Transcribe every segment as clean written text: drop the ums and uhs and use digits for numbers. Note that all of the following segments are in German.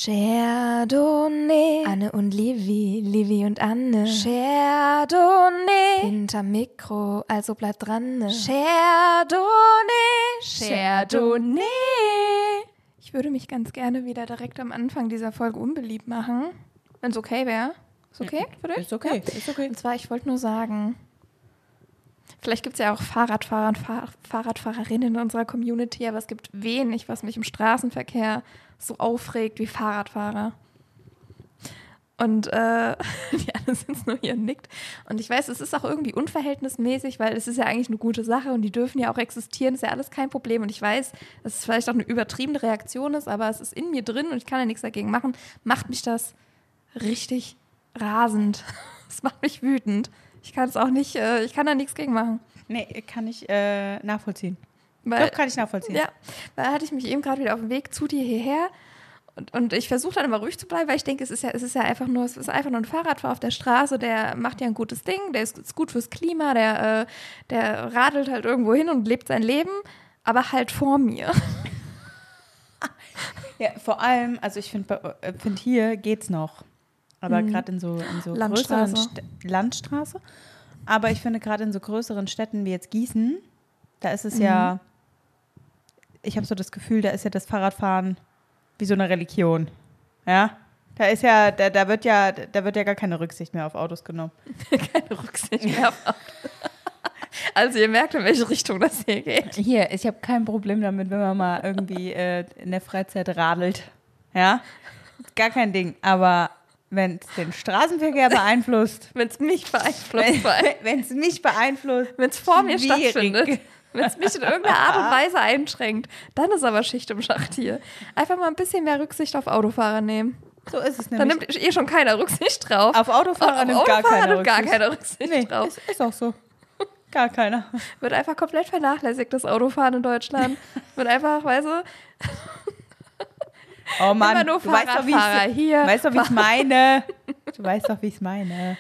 Chardonnay, Anne und Livi, Livi und Anne. Chardonnay, hinterm Mikro, also bleibt dran. Chardonnay, Chardonnay. Ich würde mich ganz gerne wieder direkt am Anfang dieser Folge unbeliebt machen, wenn es okay wäre. Ist okay für dich? Ist okay, Ja. ist okay. Und zwar, ich wollte nur sagen, vielleicht gibt es ja auch Fahrradfahrer und Fahrradfahrerinnen in unserer Community, aber es gibt wenig, was mich im Straßenverkehr so aufregt wie Fahrradfahrer. Und die alle sind nur hier und nickt. Und ich weiß, es ist auch irgendwie unverhältnismäßig, weil es ist ja eigentlich eine gute Sache und die dürfen ja auch existieren, ist ja alles kein Problem. Und ich weiß, dass es vielleicht auch eine übertriebene Reaktion ist, aber es ist in mir drin und ich kann ja nichts dagegen machen. Macht mich das richtig rasend. Es macht mich wütend. Ich kann es auch nicht, ich kann da nichts gegen machen. Nee, kann ich nachvollziehen. Weil, Doch, kann ich nachvollziehen. Ja, weil hatte ich mich eben gerade wieder auf dem Weg zu dir hierher und ich versuche dann immer ruhig zu bleiben, weil ich denke, es ist einfach nur ein Fahrradfahrer auf der Straße, der macht ja ein gutes Ding, der ist gut fürs Klima, der radelt halt irgendwo hin und lebt sein Leben, aber halt vor mir. Ja, vor allem, also ich finde, hier geht's noch. Aber gerade in so Landstraße. größeren Landstraße. Aber ich finde, gerade in so größeren Städten wie jetzt Gießen, da ist es ja, ich habe so das Gefühl, da ist ja das Fahrradfahren wie so eine Religion. Ja? Da ist ja, da wird ja gar keine Rücksicht mehr auf Autos genommen. Keine Rücksicht mehr auf Autos. Also ihr merkt, in welche Richtung das hier geht. Hier, ich habe kein Problem damit, wenn man mal irgendwie in der Freizeit radelt. Ja? Gar kein Ding. Aber wenn es den Straßenverkehr beeinflusst. Wenn es mich beeinflusst. Wenn es mich beeinflusst. Wenn es vor mir schwierig. stattfindet. Wenn es mich in irgendeiner Art und Weise einschränkt. Dann ist aber Schicht im Schacht hier. Einfach mal ein bisschen mehr Rücksicht auf Autofahrer nehmen. So ist es nämlich. Da nimmt schon keiner Rücksicht drauf. Auf Autofahrer nimmt gar keiner Rücksicht. Drauf. Ist auch so. Gar keiner. Wird einfach komplett vernachlässigt, das Autofahren in Deutschland. Wird einfach, weißt du... Oh Mann, immer nur du weißt doch, wie ich meine. Du weißt doch, wie ich es meine.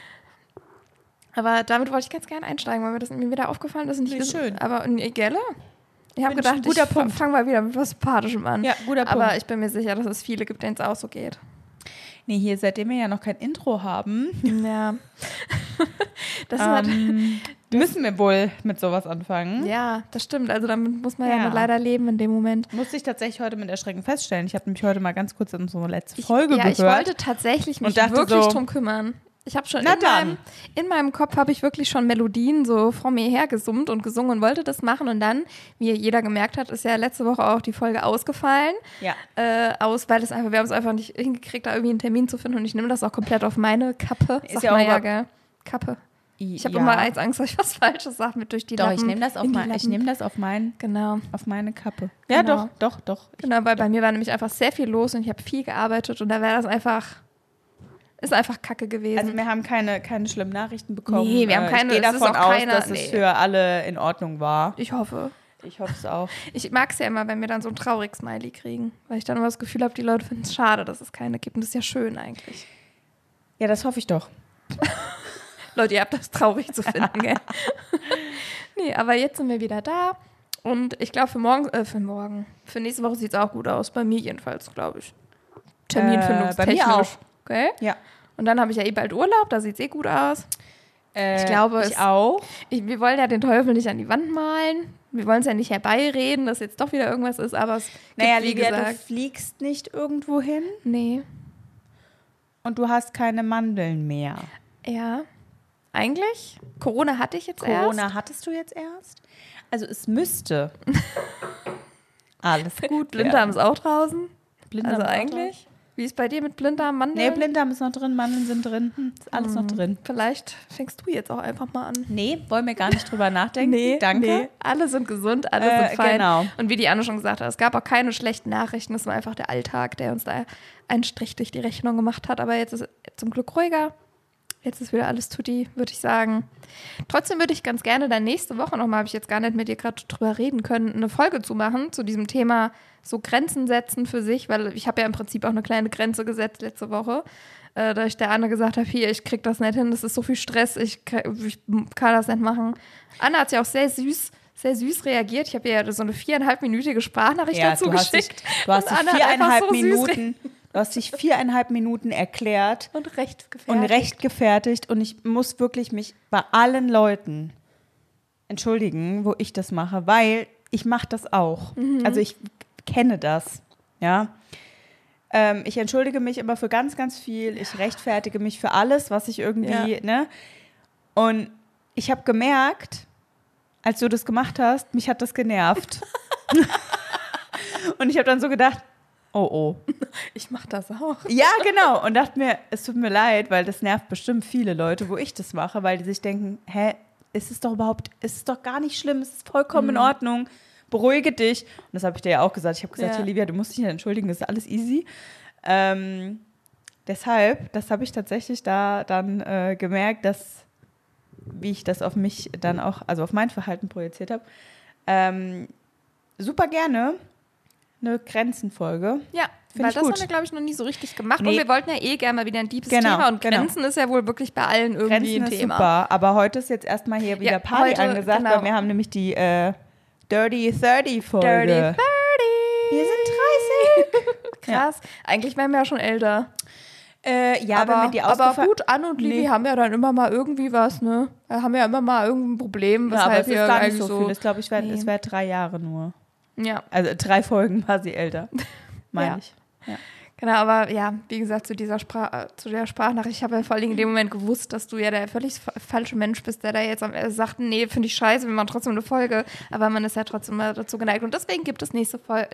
Aber damit wollte ich ganz gerne einsteigen, weil mir wieder aufgefallen ist. Wie schön. Aber Gelle? Ich habe gedacht, guter ich fange mal wieder mit was Sympathischem an. Ja, guter Punkt. Aber ich bin mir sicher, dass es viele gibt, denen es auch so geht. Nee, hier, seitdem wir ja noch kein Intro haben, Ja. Das müssen wir wohl mit sowas anfangen. Ja, das stimmt. Also damit muss man ja leider leben in dem Moment. Musste ich tatsächlich heute mit Erschrecken feststellen. Ich habe nämlich heute mal ganz kurz in unsere letzte Folge gehört. Ich wollte tatsächlich mich wirklich drum kümmern. Ich habe schon in meinem Kopf habe ich wirklich schon Melodien so vor mir her gesummt und gesungen und wollte das machen. Und dann, wie jeder gemerkt hat, ist ja letzte Woche auch die Folge ausgefallen. Ja. Weil wir haben es einfach nicht hingekriegt, da irgendwie einen Termin zu finden. Und ich nehme das auch komplett auf meine Kappe. Ist ja auch gell? Kappe. Ich habe immer Angst, dass ich was Falsches sage mit durch die Lappen. Doch, ich nehme das auf meine Kappe. Ja, Genau. doch. Genau, weil bei mir war nämlich einfach sehr viel los und ich habe viel gearbeitet und da wäre das ist einfach Kacke gewesen. Also wir haben keine schlimmen Nachrichten bekommen. Nee, wir haben keine. Ich gehe davon aus, dass es es für alle in Ordnung war. Ich hoffe. Ich hoffe es auch. Ich mag es ja immer, wenn wir dann so ein trauriges Smiley kriegen, weil ich dann immer das Gefühl habe, die Leute finden es schade, dass es keine gibt und das ist ja schön eigentlich. Ja, das hoffe ich doch. Leute, ihr habt das traurig zu finden, gell? Nee, aber jetzt sind wir wieder da und ich glaube für nächste Woche sieht es auch gut aus, bei mir jedenfalls, glaube ich. Terminfindungstechnisch. Bei mir auch. Okay? Ja. Und dann habe ich ja bald Urlaub, da sieht es gut aus. Ich glaube, ich auch. Wir wollen ja den Teufel nicht an die Wand malen. Wir wollen es ja nicht herbeireden, dass jetzt doch wieder irgendwas ist, aber es gibt, wie Livia, gesagt, du fliegst nicht irgendwo hin nee. und du hast keine Mandeln mehr. Ja, eigentlich. Corona hatte ich jetzt erst. Corona hattest du jetzt erst? Also es müsste alles gut Blinddarm ist auch draußen. Blinddarm Also ist auch eigentlich. Wie ist bei dir mit Blinddarm, Mandeln? Nee, Blinddarm ist noch drin, Mandeln sind drin. Ist alles noch drin. Vielleicht fängst du jetzt auch einfach mal an. Nee, wollen wir gar nicht drüber nachdenken. Danke. Nee. Alle sind gesund, alle sind fein. Genau. Und wie die Anne schon gesagt hat, es gab auch keine schlechten Nachrichten. Es war einfach der Alltag, der uns da einen Strich durch die Rechnung gemacht hat. Aber jetzt ist es zum Glück ruhiger. Jetzt ist wieder alles tutti, würde ich sagen. Trotzdem würde ich ganz gerne dann nächste Woche nochmal, habe ich jetzt gar nicht mit dir gerade drüber reden können, eine Folge zu machen, zu diesem Thema so Grenzen setzen für sich, weil ich habe ja im Prinzip auch eine kleine Grenze gesetzt letzte Woche, da ich der Anne gesagt habe, hier, ich krieg das nicht hin, das ist so viel Stress, ich kann das nicht machen. Anne hat ja auch sehr süß reagiert. Ich habe ihr ja so eine 4,5-minütige Sprachnachricht dazu geschickt. Du hast 4,5 Minuten. Du hast dich 4,5 Minuten erklärt Und rechtfertigt. und rechtfertigt. Und ich muss wirklich mich bei allen Leuten entschuldigen, wo ich das mache, weil ich mache das auch. Also ich kenne das, ja. Ich entschuldige mich immer für ganz, ganz viel. Ich rechtfertige mich für alles, was ich irgendwie, ne? Und ich habe gemerkt, als du das gemacht hast, mich hat das genervt. Und ich habe dann so gedacht, oh. Ich mache das auch. Ja, genau. Und dachte mir, es tut mir leid, weil das nervt bestimmt viele Leute, wo ich das mache, weil die sich denken, ist es doch gar nicht schlimm, es ist vollkommen in Ordnung, beruhige dich. Und das habe ich dir ja auch gesagt. Ich habe gesagt, Olivia, du musst dich nicht entschuldigen, das ist alles easy. Deshalb, das habe ich tatsächlich da dann gemerkt, dass, wie ich das auf mich dann auch, also auf mein Verhalten projiziert habe, super gerne eine Grenzenfolge. Ja, Find weil ich das gut. haben wir, glaube ich, noch nie so richtig gemacht. Nee. Und wir wollten ja gerne mal wieder ein deepes Genau, Thema. Und genau. Grenzen ist ja wohl wirklich bei allen irgendwie Grenzen ein ist Thema. super, aber heute ist jetzt erstmal hier wieder Ja, Party heute, angesagt, genau. weil wir haben nämlich die Dirty 30 Folge. Dirty 30. Wir sind 30. Krass. Eigentlich wären wir ja schon älter. Ja, wenn mir die aber gut, Anne und Lili haben ja dann immer mal irgendwie was, ne? Haben ja immer mal irgendein Problem, Ja, aber weshalb es ist wir gar nicht eigentlich so viel. Ich glaube, es Nee. wäre 3 Jahre nur. Ja, Also 3 Folgen war sie älter, meine Ja. ich. Ja. genau, aber ja, wie gesagt, zu der Sprachnachricht, ich habe ja vor allem in dem Moment gewusst, dass du ja der völlig falsche Mensch bist, der da jetzt sagt, nee, finde ich scheiße, wir machen trotzdem eine Folge, aber man ist ja trotzdem mal dazu geneigt und deswegen gibt es nächste Woche,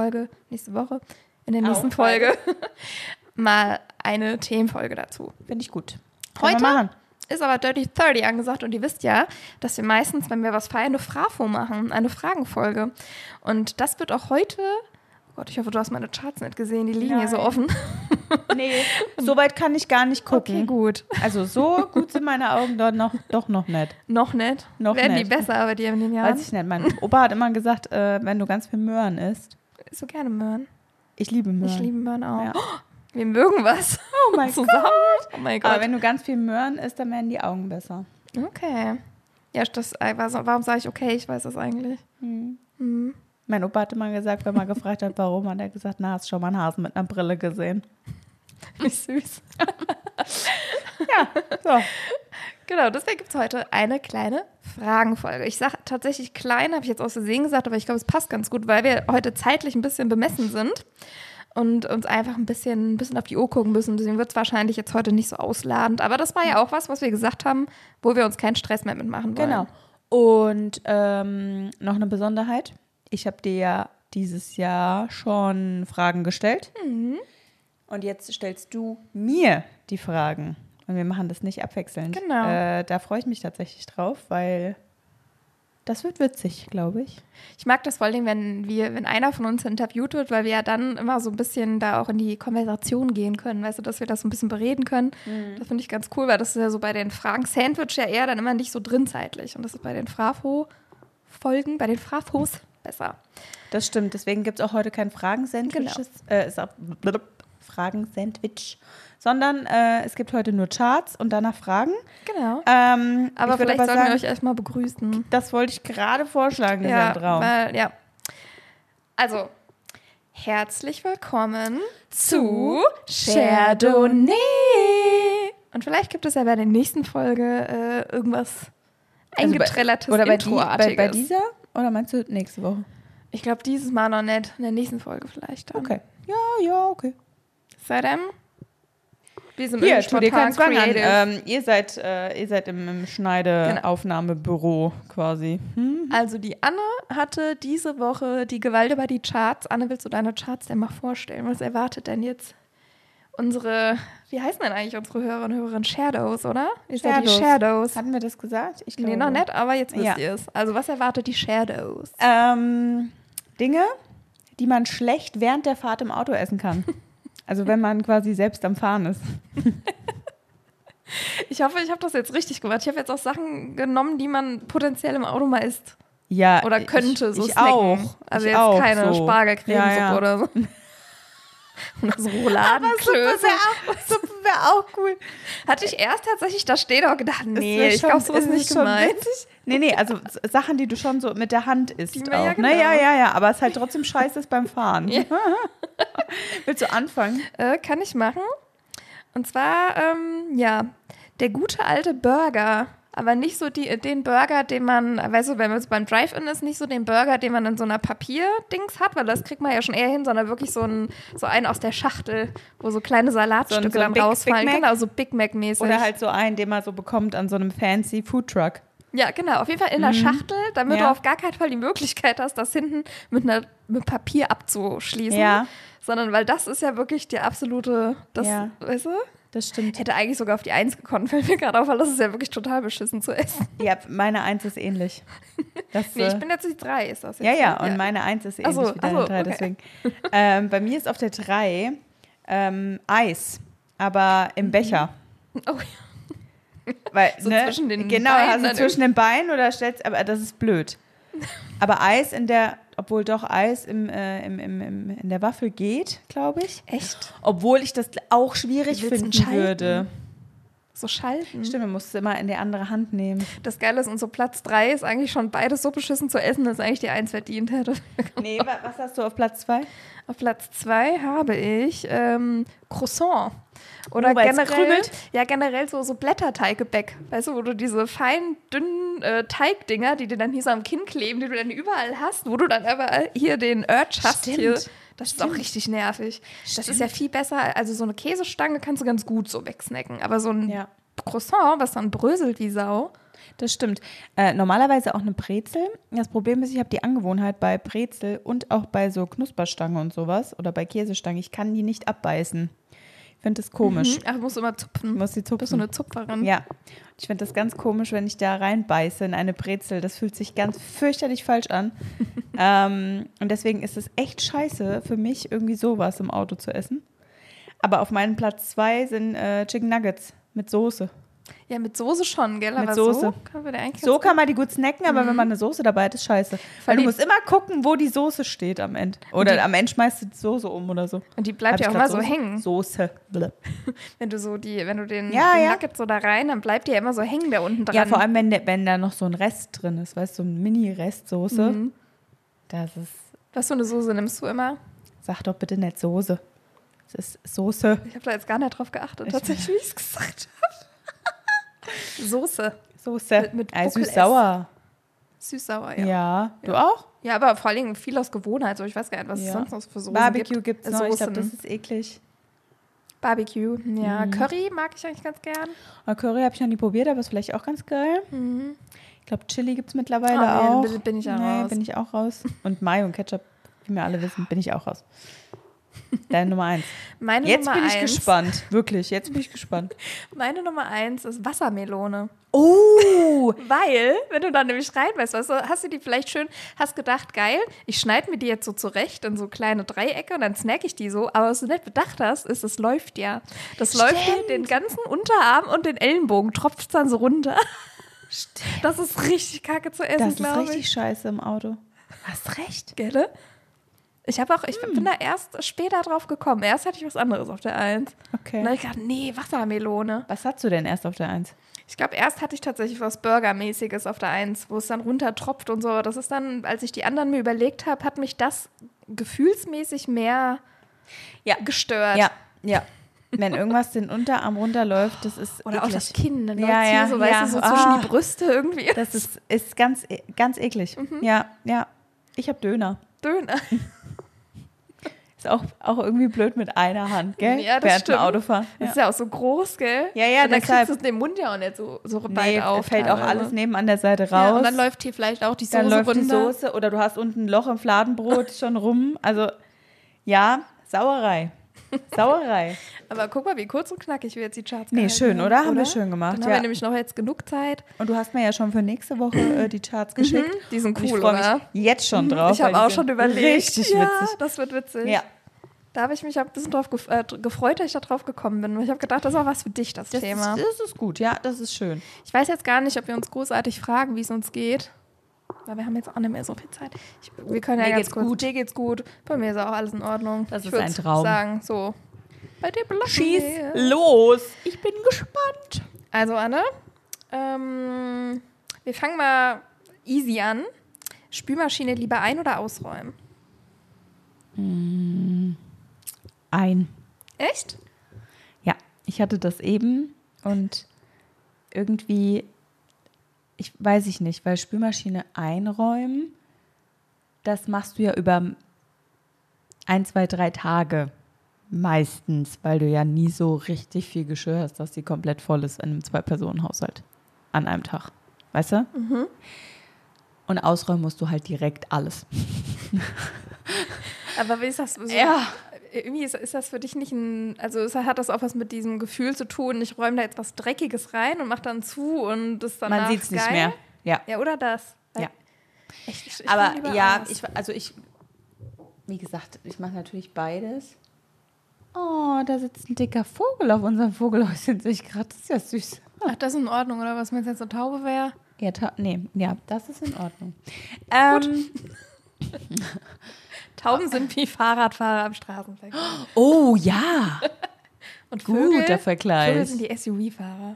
in der nächsten Folge, mal eine Themenfolge dazu. Finde ich gut. Können Heute wir machen. ist aber Dirty 30 angesagt und ihr wisst ja, dass wir meistens, wenn wir was feiern, eine Frafo machen, eine Fragenfolge. Und das wird auch heute, oh Gott, ich hoffe, du hast meine Charts nicht gesehen, die liegen hier so Nein. offen. Nee, so weit kann ich gar nicht gucken. Okay, gut. Also so gut sind meine Augen doch noch nicht. Noch nicht. Noch Werden nicht. die besser bei dir in den Jahren? Weiß ich nicht. Mein Opa hat immer gesagt, wenn du ganz viel Möhren isst. So gerne Möhren. Ich liebe Möhren. Ich liebe Möhren auch. Ja. Wir mögen was. Oh mein Zusammen. Gott. Oh mein Aber Gott. wenn du ganz viel Möhren isst, dann werden die Augen besser. Okay. Ja, warum sage ich okay? Ich weiß das eigentlich. Hm. Mein Opa hatte mal gesagt, wenn man gefragt hat, warum, hat er gesagt, na, hast schon mal einen Hasen mit einer Brille gesehen. Wie süß. Ja, so. Genau, deswegen gibt es heute eine kleine Fragenfolge. Ich sage tatsächlich klein, habe ich jetzt aus Versehen gesagt, aber ich glaube, es passt ganz gut, weil wir heute zeitlich ein bisschen bemessen sind und uns einfach ein bisschen auf die Uhr gucken müssen. Deswegen wird es wahrscheinlich jetzt heute nicht so ausladend. Aber das war ja auch was wir gesagt haben, wo wir uns keinen Stress mehr mitmachen wollen. Genau. Und noch eine Besonderheit. Ich habe dir ja dieses Jahr schon Fragen gestellt. Und jetzt stellst du mir die Fragen. Und wir machen das nicht abwechselnd. Genau. Da freue ich mich tatsächlich drauf, weil das wird witzig, glaube ich. Ich mag das vor allem, wenn einer von uns interviewt wird, weil wir ja dann immer so ein bisschen da auch in die Konversation gehen können, weißt du, dass wir das so ein bisschen bereden können. Das finde ich ganz cool, weil das ist ja so bei den Fragen Sandwich ja eher dann immer nicht so drin zeitlich. Und das ist bei den Frafo-Folgen, bei den Frafos besser. Das stimmt. Deswegen gibt es auch heute kein Fragen-Sandwich. Genau. Fragen-Sandwich. Sondern es gibt heute nur Charts und danach Fragen. Genau. Aber vielleicht sollten wir euch erstmal begrüßen. Das wollte ich gerade vorschlagen, dieser Traum. Also, herzlich willkommen zu Chardonnay. Und vielleicht gibt es ja bei der nächsten Folge irgendwas eingeträllertes, oder Introartiges. bei dieser? Oder meinst du nächste Woche? Ich glaube, dieses Mal noch nicht. In der nächsten Folge vielleicht dann. Okay. Ja, okay. Seitdem. Wir sind Hier, im tu dir keinen Zwang Creative. an. Ihr seid im Schneideaufnahmebüro quasi. Also die Anne hatte diese Woche die Gewalt über die Charts. Anne, willst du deine Charts denn mal vorstellen? Was erwartet denn jetzt wie heißen denn eigentlich unsere Hörerinnen und Hörer? Shadows, oder? Ist ja die Shadows. Hatten wir das gesagt? Ich glaube. Nee, noch nicht, aber jetzt wisst ihr es. Also was erwartet die Shadows? Dinge, die man schlecht während der Fahrt im Auto essen kann. Also wenn man quasi selbst am Fahren ist. Ich hoffe, ich habe das jetzt richtig gemacht. Ich habe jetzt auch Sachen genommen, die man potenziell im Auto mal isst. Ja, Oder könnte so ich snacken. auch. Also Ich jetzt auch, keine Ja, Spargelcremesuppe ja. oder so. Oder so Rouladenklöße. Suppe wäre auch cool. Hatte ich erst tatsächlich da stehen auch gedacht, nee, wär ich glaube, so ist es nicht schon gemeint. witzig. Nee, also Sachen, die du schon so mit der Hand isst Die auch. man ja Ne? genau. Ja, aber es ist halt trotzdem scheiße ist beim Fahren. Ja. Willst du anfangen? Kann ich machen. Und zwar, der gute alte Burger. Aber nicht so den Burger, den man, weißt du, wenn man so beim Drive-In ist, nicht so den Burger, den man in so einer Papierdings hat, weil das kriegt man ja schon eher hin, sondern wirklich so einen aus der Schachtel, wo so kleine Salatstücke so ein dann rausfallen. Big Mac? Genau, so Big Mac-mäßig. Oder halt so einen, den man so bekommt an so einem fancy Foodtruck. Ja, genau. Auf jeden Fall in der Schachtel, damit Ja. du auf gar keinen Fall die Möglichkeit hast, das hinten mit Papier abzuschließen. Ja. Sondern, weil das ist ja wirklich die absolute, Ja. weißt du? Das stimmt. Hätte eigentlich sogar auf die 1 gekonnt, fällt mir gerade auf, weil das ist ja wirklich total beschissen zu essen. Ja, meine 1 ist ähnlich. Das, Nee, ich bin jetzt die 3, ist das jetzt? ja, und meine 1 ist ähnlich wie deine 3, okay. deswegen. Bei mir ist auf der 3 Eis, aber im Becher. Oh, Weil, So ne, zwischen den genau, Beinen also dann zwischen den Beinen oder stellst, aber das ist blöd. Aber Eis obwohl doch Eis in der Waffel geht, glaube ich. echt? Obwohl ich das auch schwierig Willst du finden schalten? würde. So schalten. Stimmt, man muss es immer in die andere Hand nehmen. Das Geile ist, und so Platz 3 ist eigentlich schon beides so beschissen zu essen, dass eigentlich die 1 verdient hätte. Nee, was hast du auf Platz 2? Auf Platz 2 habe ich Croissant. Oder weil es generell so Blätterteiggebäck. Weißt du, wo du diese feinen, dünnen Teigdinger, die dir dann hier so am Kinn kleben, die du dann überall hast, wo du dann aber hier den Urge hast. Stimmt. Hier. Das ist auch richtig nervig. Das ist ja viel besser. Also so eine Käsestange kannst du ganz gut so wegsnacken. Aber so ein Ja. Croissant, was dann bröselt wie Sau. Das stimmt. Normalerweise auch eine Brezel. Das Problem ist, ich habe die Angewohnheit bei Brezel und auch bei so Knusperstange und sowas oder bei Käsestange, ich kann die nicht abbeißen. Ich finde das komisch. Ach, musst du immer zupfen. Ich muss die zupfen. Bist du eine Zupferin? Ja, ich finde das ganz komisch, wenn ich da reinbeiße in eine Brezel. Das fühlt sich ganz fürchterlich falsch an. Und deswegen ist es echt scheiße für mich, irgendwie sowas im Auto zu essen. Aber auf meinem Platz 2 sind Chicken Nuggets mit Soße. Ja, mit Soße schon, gell? Mit Aber Soße. so kann man eigentlich So ganz kann man die gut snacken, aber wenn man eine Soße dabei hat, ist scheiße. Weil du die- musst immer gucken, wo die Soße steht am Ende. Oder am Ende schmeißt du die Soße um oder so. Und die bleibt Hab ja ich auch grad immer so Soße? hängen. Soße. Bleh. Wenn du den Ja. Nugget so da rein, dann bleibt die ja immer so hängen da unten dran. Ja, vor allem, wenn da noch so ein Rest drin ist, weißt du, so ein Mini-Rest Soße. Das ist, Was für eine Soße nimmst du immer? sag doch bitte nicht Soße. Es ist Soße. Ich habe da jetzt gar nicht drauf geachtet, tatsächlich, wie ich es gesagt habe. Soße. Soße. Mit süß-sauer. Süß-sauer, Ja. ja. Du auch? Ja, aber vor allen Dingen viel aus Gewohnheit. So, ich weiß gar nicht, was es Ja. sonst noch für Soßen Barbecue gibt. gibt's noch. Ich glaube, Soßen. das ist eklig. Barbecue, ja. Curry mag ich eigentlich ganz gern. Curry habe ich noch nie probiert, aber ist vielleicht auch ganz geil. Ich glaube, Chili gibt es mittlerweile Oh, nee, auch. bin ich ja Nee, raus. bin ich auch raus. Und Mayo und Ketchup, wie wir alle wissen, bin ich auch raus. Deine Nummer 1. Meine Jetzt Nummer bin ich 1, gespannt. Wirklich, jetzt bin ich gespannt. Meine Nummer 1 ist Wassermelone. Oh! Weil, wenn du da nämlich reinbeißt, weißt du, hast du die vielleicht schön, hast gedacht, geil, ich schneide mir die jetzt so zurecht in so kleine Dreiecke und dann snack ich die so. Aber was du nicht bedacht hast, ist, es läuft ja. Das läuft dir den ganzen Unterarm und den Ellenbogen, tropft dann so runter. Stimmt. Das ist richtig kacke zu essen, Das ist glaube richtig ich. scheiße im Auto. Hast recht. Gell? Ich bin da erst später drauf gekommen. Erst hatte ich was anderes auf der 1. Okay. Und dann habe ich gedacht, nee, Wassermelone. Was hast du denn erst auf der 1? Ich glaube, erst hatte ich tatsächlich was Burgermäßiges auf der 1, wo es dann runtertropft und so. Das ist dann, als ich die anderen mir überlegt habe, hat mich das gefühlsmäßig mehr gestört. Ja. Wenn irgendwas den Unterarm runterläuft, das ist Oder eklig. auch das Kinn, dann Ja, läuft's hier ja, so, weißt ja. du, so zwischen die Brüste irgendwie. Das ist ganz, ganz eklig. Ja. Ich habe Döner. Döner. Ist auch irgendwie blöd mit einer Hand, gell? Ja, das Während stimmt. dem Autofahren. Das ist ja auch so groß, gell? Ja, ja, und dann deshalb. kriegst du den Mund ja auch nicht so Nee, weit auf. fällt auch teilweise. alles neben an der Seite raus. Ja, und dann läuft hier vielleicht auch die Soße Dann läuft die runter. Soße oder du hast unten ein Loch im Fladenbrot schon rum. Also, ja, Sauerei. Sauerei. Aber guck mal, wie kurz und knackig wir jetzt die Charts Nee, gehalten schön, oder? Haben wir schön gemacht, Dann haben ja. wir nämlich noch jetzt genug Zeit. Und du hast mir ja schon für nächste Woche die Charts geschickt. Die sind Und ich cool, freue mich oder? jetzt schon drauf. Ich habe weil die auch sind schon überlegt. Richtig ja, witzig. das wird witzig. Ja. Da habe ich mich auch ein bisschen drauf gefreut, dass ich da drauf gekommen bin. Und ich habe gedacht, das ist auch was für dich, das Thema. Das ist gut, ja, das ist schön. Ich weiß jetzt gar nicht, ob wir uns großartig fragen, wie es uns geht. Weil wir haben jetzt auch nicht mehr so viel Zeit. Wir können ja Mir ganz geht's kurz. gut. Dir geht's gut. Bei mir ist auch alles in Ordnung. Das Ich ist würd ein Traum. sagen, so. Bei dir belassen Schieß wir. los. Ich bin gespannt. Also, Anne, wir fangen mal easy an. Spülmaschine lieber ein- oder ausräumen? Ein. Echt? Ja, ich hatte das eben und irgendwie, weiß ich nicht, weil Spülmaschine einräumen, das machst du ja über 1, 2, 3 Tage meistens, weil du ja nie so richtig viel Geschirr hast, dass die komplett voll ist in einem 2-Personen-Haushalt an einem Tag. Weißt du? Mhm. Und ausräumen musst du halt direkt alles. Aber wie ist das so? Ja. Irgendwie ist das für dich nicht hat das auch was mit diesem Gefühl zu tun, ich räume da jetzt was Dreckiges rein und mache dann zu und das danach Man sieht es nicht geil? mehr. Ja. Ja, oder das? Weil Ja. ich Aber lieber ja, aus. wie gesagt, ich mache natürlich beides. Oh, da sitzt ein dicker Vogel auf unserem Vogelhäuschen, sehe ich gerade. Das ist ja süß. Ach, das ist in Ordnung, oder was, wenn es jetzt eine Taube wäre? Ja, das ist in Ordnung. Tauben sind wie Fahrradfahrer am Straßenverkehr. Oh ja, Und Vögel, guter Vergleich. Vögel sind die SUV-Fahrer.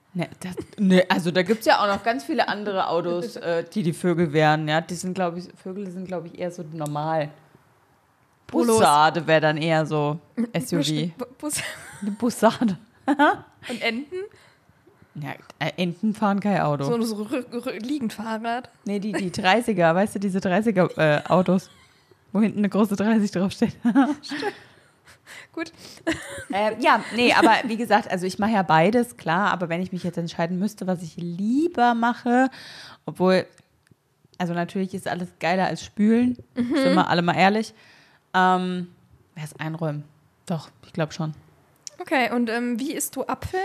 Also da gibt es ja auch noch ganz viele andere Autos, die Vögel wären. Ja, Vögel sind, glaube ich, eher so normal. Polos. Bussarde wäre dann eher so SUV. Eine Bussarde. Und Enten? Ja, Enten fahren kein Auto. So Liegendfahrrad. Nee, die 30er, weißt du, diese 30er Autos, wo hinten eine große 30 draufsteht. Gut. Ja, nee, aber wie gesagt, also ich mache ja beides, klar, aber wenn ich mich jetzt entscheiden müsste, was ich lieber mache, obwohl, also natürlich ist alles geiler als Spülen, sind wir alle mal ehrlich, wäre es einräumen. Doch, ich glaube schon. Okay, und wie isst du Apfel?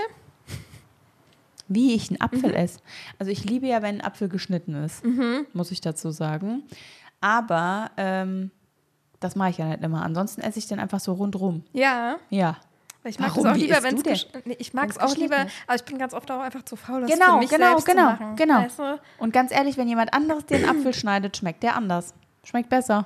Wie ich einen Apfel esse. Also ich liebe ja, wenn ein Apfel geschnitten ist, muss ich dazu sagen. Aber das mache ich ja nicht immer. Ansonsten esse ich den einfach so rundrum. Ja. Ja. Weil ich mag Warum? das auch Wie lieber, isst du wenn es ich mag es auch geschnitten lieber, ist? aber ich bin ganz oft auch einfach zu faul, das Genau, für mich selbst zu machen. genau. Weißt du? Und ganz ehrlich, wenn jemand anderes den Apfel schneidet, schmeckt der anders. Schmeckt besser.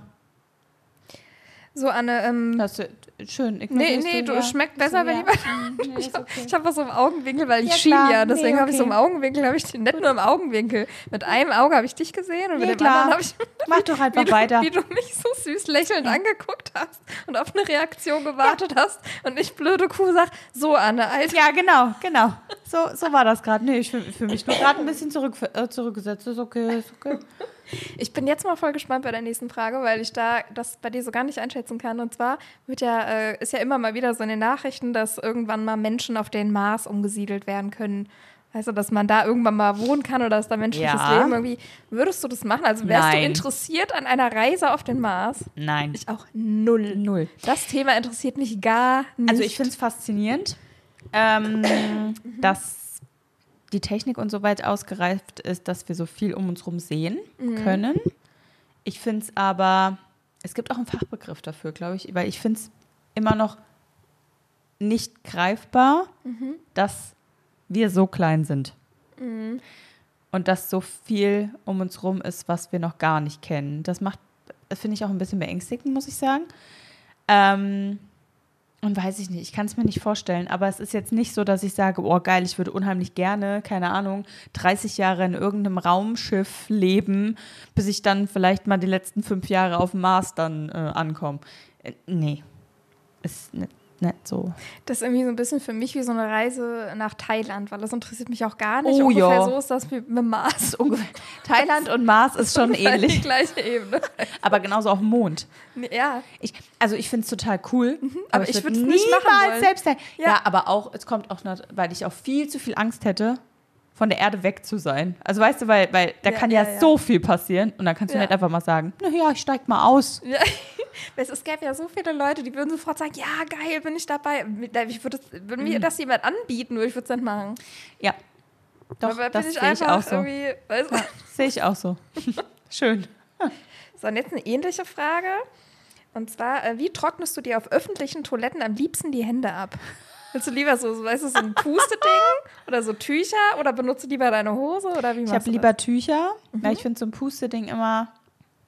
So, Anne, Das ist schön. nee, du schmeckt besser, wenn jemand. Nee, ist okay. Ich habe was so im Augenwinkel, weil ich Ja, schiele klar. ja. Deswegen Nee, habe ich so im okay. Augenwinkel, nicht nur im Augenwinkel. Mit einem Auge habe ich dich gesehen und Nee, mit dem klar. anderen habe ich, Mach doch einfach weiter. wie du mich so süß lächelnd angeguckt hast und auf eine Reaktion gewartet hast und ich blöde Kuh sag, so Anne, Alter. Ja, genau. So war das gerade. Nee, ich fühle mich nur gerade ein bisschen zurückgesetzt. Ist okay. Ich bin jetzt mal voll gespannt bei der nächsten Frage, weil ich da das bei dir so gar nicht einschätzen kann. Und zwar ist ja immer mal wieder so in den Nachrichten, dass irgendwann mal Menschen auf den Mars umgesiedelt werden können. Also, dass man da irgendwann mal wohnen kann oder dass da menschliches Ja. Leben irgendwie. Würdest du das machen? Also wärst du Nein. interessiert an einer Reise auf den Mars? Nein. Ich auch null. Das Thema interessiert mich gar nicht. Also ich finde es faszinierend, dass die Technik und so weit ausgereift ist, dass wir so viel um uns rum sehen können. Ich finde es aber, es gibt auch einen Fachbegriff dafür, glaube ich, weil ich finde es immer noch nicht greifbar, dass wir so klein sind. Und dass so viel um uns rum ist, was wir noch gar nicht kennen. Das finde ich auch ein bisschen beängstigend, muss ich sagen. Und weiß ich nicht, ich kann es mir nicht vorstellen, aber es ist jetzt nicht so, dass ich sage, oh geil, ich würde unheimlich gerne, keine Ahnung, 30 Jahre in irgendeinem Raumschiff leben, bis ich dann vielleicht mal die letzten 5 Jahre auf dem Mars dann ankomme. Nee, ist nicht so. Das ist irgendwie so ein bisschen für mich wie so eine Reise nach Thailand, weil das interessiert mich auch gar nicht. Oh, Ungefähr ja. so ist das wie mit Mars. Thailand und Mars ist schon Ungefähr ähnlich, die gleiche Ebene. aber genauso auch Mond. Ja. Ich finde es total cool, aber ich würd würd's nicht machen niemals wollen. selbst sein. Ja. Ja, aber auch, es kommt auch noch, weil ich auch viel zu viel Angst hätte, von der Erde weg zu sein. Also weißt du, weil da kann ja so viel passieren und dann kannst du Ja. nicht einfach mal sagen, naja, ich steig mal aus. Ja. Es gäbe ja so viele Leute, die würden sofort sagen, ja, geil, bin ich dabei. Würde mir das jemand anbieten, nur ich würde es nicht machen. Ja, doch, Aber das bin sehe ich auch so. irgendwie, weißt du? Sehe ich auch so. Schön. So, und jetzt eine ähnliche Frage. Und zwar, wie trocknest du dir auf öffentlichen Toiletten am liebsten die Hände ab? Willst du lieber so weißt du, so ein Pusteding oder so Tücher oder benutzt du lieber deine Hose oder wie Ich machst habe du lieber Tücher, weil ich finde so ein Pusteding immer,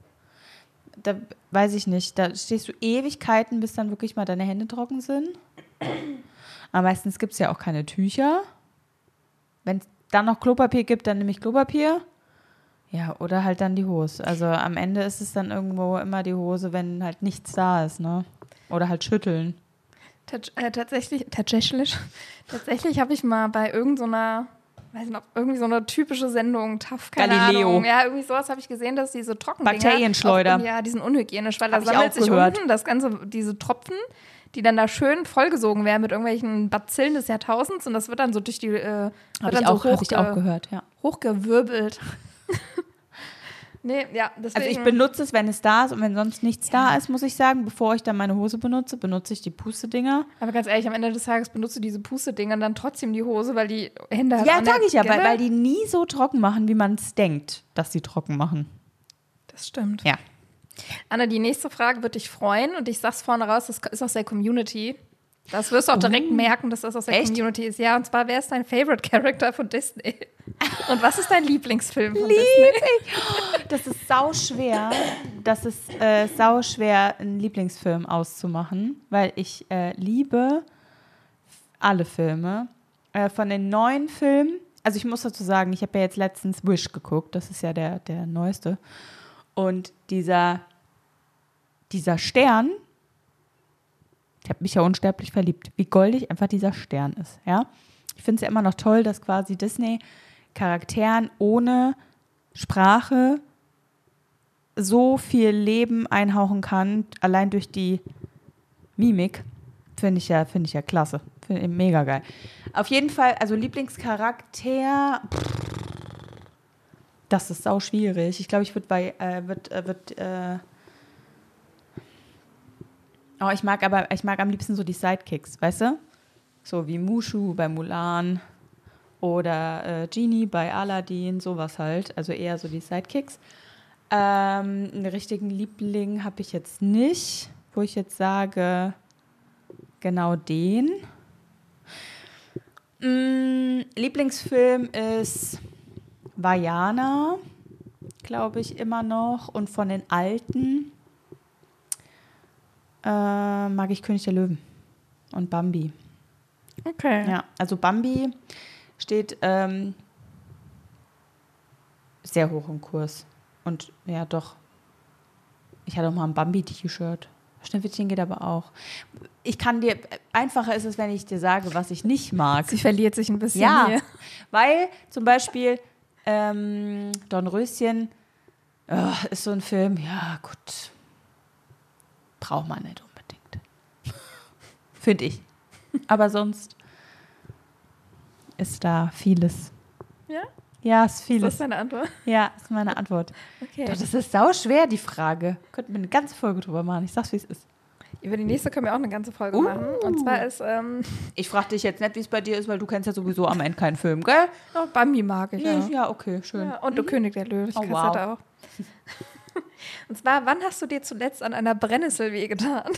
da weiß ich nicht, da stehst du Ewigkeiten, bis dann wirklich mal deine Hände trocken sind. Aber meistens gibt es ja auch keine Tücher. Wenn es dann noch Klopapier gibt, dann nehme ich Klopapier. Ja, oder halt dann die Hose. Also am Ende ist es dann irgendwo immer die Hose, wenn halt nichts da ist, ne? Oder halt schütteln. Tatsächlich habe ich mal bei irgendeiner, weiß nicht, irgendwie so eine typische Sendung, TAF, keine Galileo. Ahnung. Ja, irgendwie sowas habe ich gesehen, dass diese Trockendinger. Bakterienschleuder. Ja, die sind unhygienisch, weil da Hab ich sammelt auch sich gehört. unten das Ganze, diese Tropfen, die dann da schön vollgesogen werden mit irgendwelchen Bazillen des Jahrtausends und das wird dann so durch die, Habe ich auch gehört, ja. hochgewirbelt. Nee, ja, deswegen. Also ich benutze es, wenn es da ist und wenn sonst nichts da ist, muss ich sagen. Bevor ich dann meine Hose benutze ich die Pustedinger. Aber ganz ehrlich, am Ende des Tages benutze diese Pustedinger dann trotzdem die Hose, weil die Hände halt Ja, auch sage nicht, ich ja, gell? weil die nie so trocken machen, wie man es denkt, dass sie trocken machen. Das stimmt. Ja. Anna, die nächste Frage wird dich freuen und ich sag's vorne raus, das ist aus der Community. Das wirst du auch direkt merken, dass das aus der Echt? Community ist. Ja, und zwar, wer ist dein Favorite Character von Disney? Und was ist dein Lieblingsfilm von Disney? Das ist sauschwer. Das ist sauschwer, einen Lieblingsfilm auszumachen, weil ich liebe alle Filme. Von den neuen Filmen, also ich muss dazu sagen, ich habe ja jetzt letztens Wish geguckt, das ist ja der neueste. Und dieser Stern, ich habe mich ja unsterblich verliebt, wie goldig einfach dieser Stern ist. Ja? Ich finde es ja immer noch toll, dass quasi Disney Charakteren ohne Sprache so viel Leben einhauchen kann, allein durch die Mimik. Finde ich ja klasse. Finde ich mega geil. Auf jeden Fall, also Lieblingscharakter, das ist sau schwierig. Ich glaube, ich würde ich mag am liebsten so die Sidekicks, weißt du? So wie Mushu bei Mulan oder Genie bei Aladdin, sowas halt. Also eher so die Sidekicks. Einen richtigen Liebling habe ich jetzt nicht, wo ich jetzt sage, genau den. Lieblingsfilm ist Vaiana, glaube ich immer noch. Und von den alten mag ich König der Löwen und Bambi. Okay. Ja, also Bambi steht sehr hoch im Kurs. Und ja, doch. Ich hatte auch mal ein Bambi-T-Shirt. Schneewittchen geht aber auch. Einfacher ist es, wenn ich dir sage, was ich nicht mag. Sie verliert sich ein bisschen Ja, hier. weil zum Beispiel Dornröschen ist so ein Film, ja gut, braucht man nicht unbedingt. Finde ich. Aber sonst ist da vieles. Ja? Ja, ist Ist vieles. das deine Antwort? Ja, ist meine Antwort. Okay. Doch, das ist sauschwer, die Frage. Könnten wir eine ganze Folge drüber machen. Ich sag's, wie es ist. Über die nächste können wir auch eine ganze Folge machen. Und zwar ist Ich frage dich jetzt nicht, wie es bei dir ist, weil du kennst ja sowieso am Ende keinen Film, gell? oh, Bambi mag ich, ja. Ja, okay, schön. Ja, und du König der Löwen, ich Oh, kann's wow. halt auch. Und zwar, wann hast du dir zuletzt an einer Brennnessel wehgetan?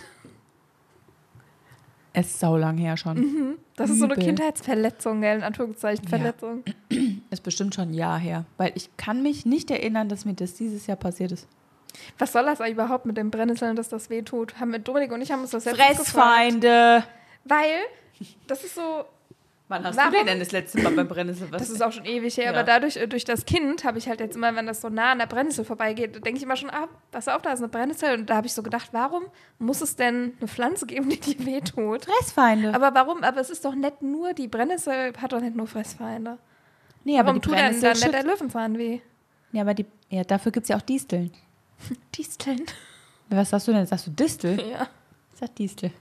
Es ist saulang her schon. Das ist so eine Übel. Kindheitsverletzung, gell? In Anführungszeichen Ja. Verletzung. Ist bestimmt schon ein Jahr her. Weil ich kann mich nicht erinnern, dass mir das dieses Jahr passiert ist. Was soll das eigentlich überhaupt mit den Brennnesseln, dass das weh tut? Dominik und ich haben uns das letztens gefragt. Fressfeinde! Weil, das ist so, Wann hast Warum? du denn das letzte Mal beim Brennnessel was? das ist auch schon ewig her, Ja. aber dadurch, durch das Kind, habe ich halt jetzt immer, wenn das so nah an der Brennnessel vorbeigeht, denke ich immer schon, pass auf, da ist eine Brennnessel. Und da habe ich so gedacht, warum muss es denn eine Pflanze geben, die dir weh tut? Fressfeinde. Aber warum? Aber es ist doch nicht nur, die Brennnessel hat doch nicht nur Fressfeinde. Nee, aber Warum die tut denn Brennnessel dann nicht der schützt. Löwenzahn weh? Ja, aber dafür gibt es ja auch Disteln. Disteln. Was sagst du denn? Sagst du Distel? Ja. Ich sag Distel.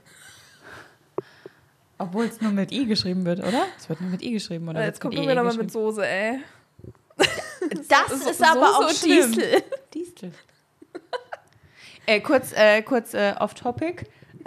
Obwohl es nur mit I geschrieben wird, oder? Es wird nur mit I geschrieben, oder? Jetzt kommt wird du wieder mal geschrieben? mit Soße, ey. Das ist So- aber Soße auch und schlimm. Distel. Distel. Kurz off-topic.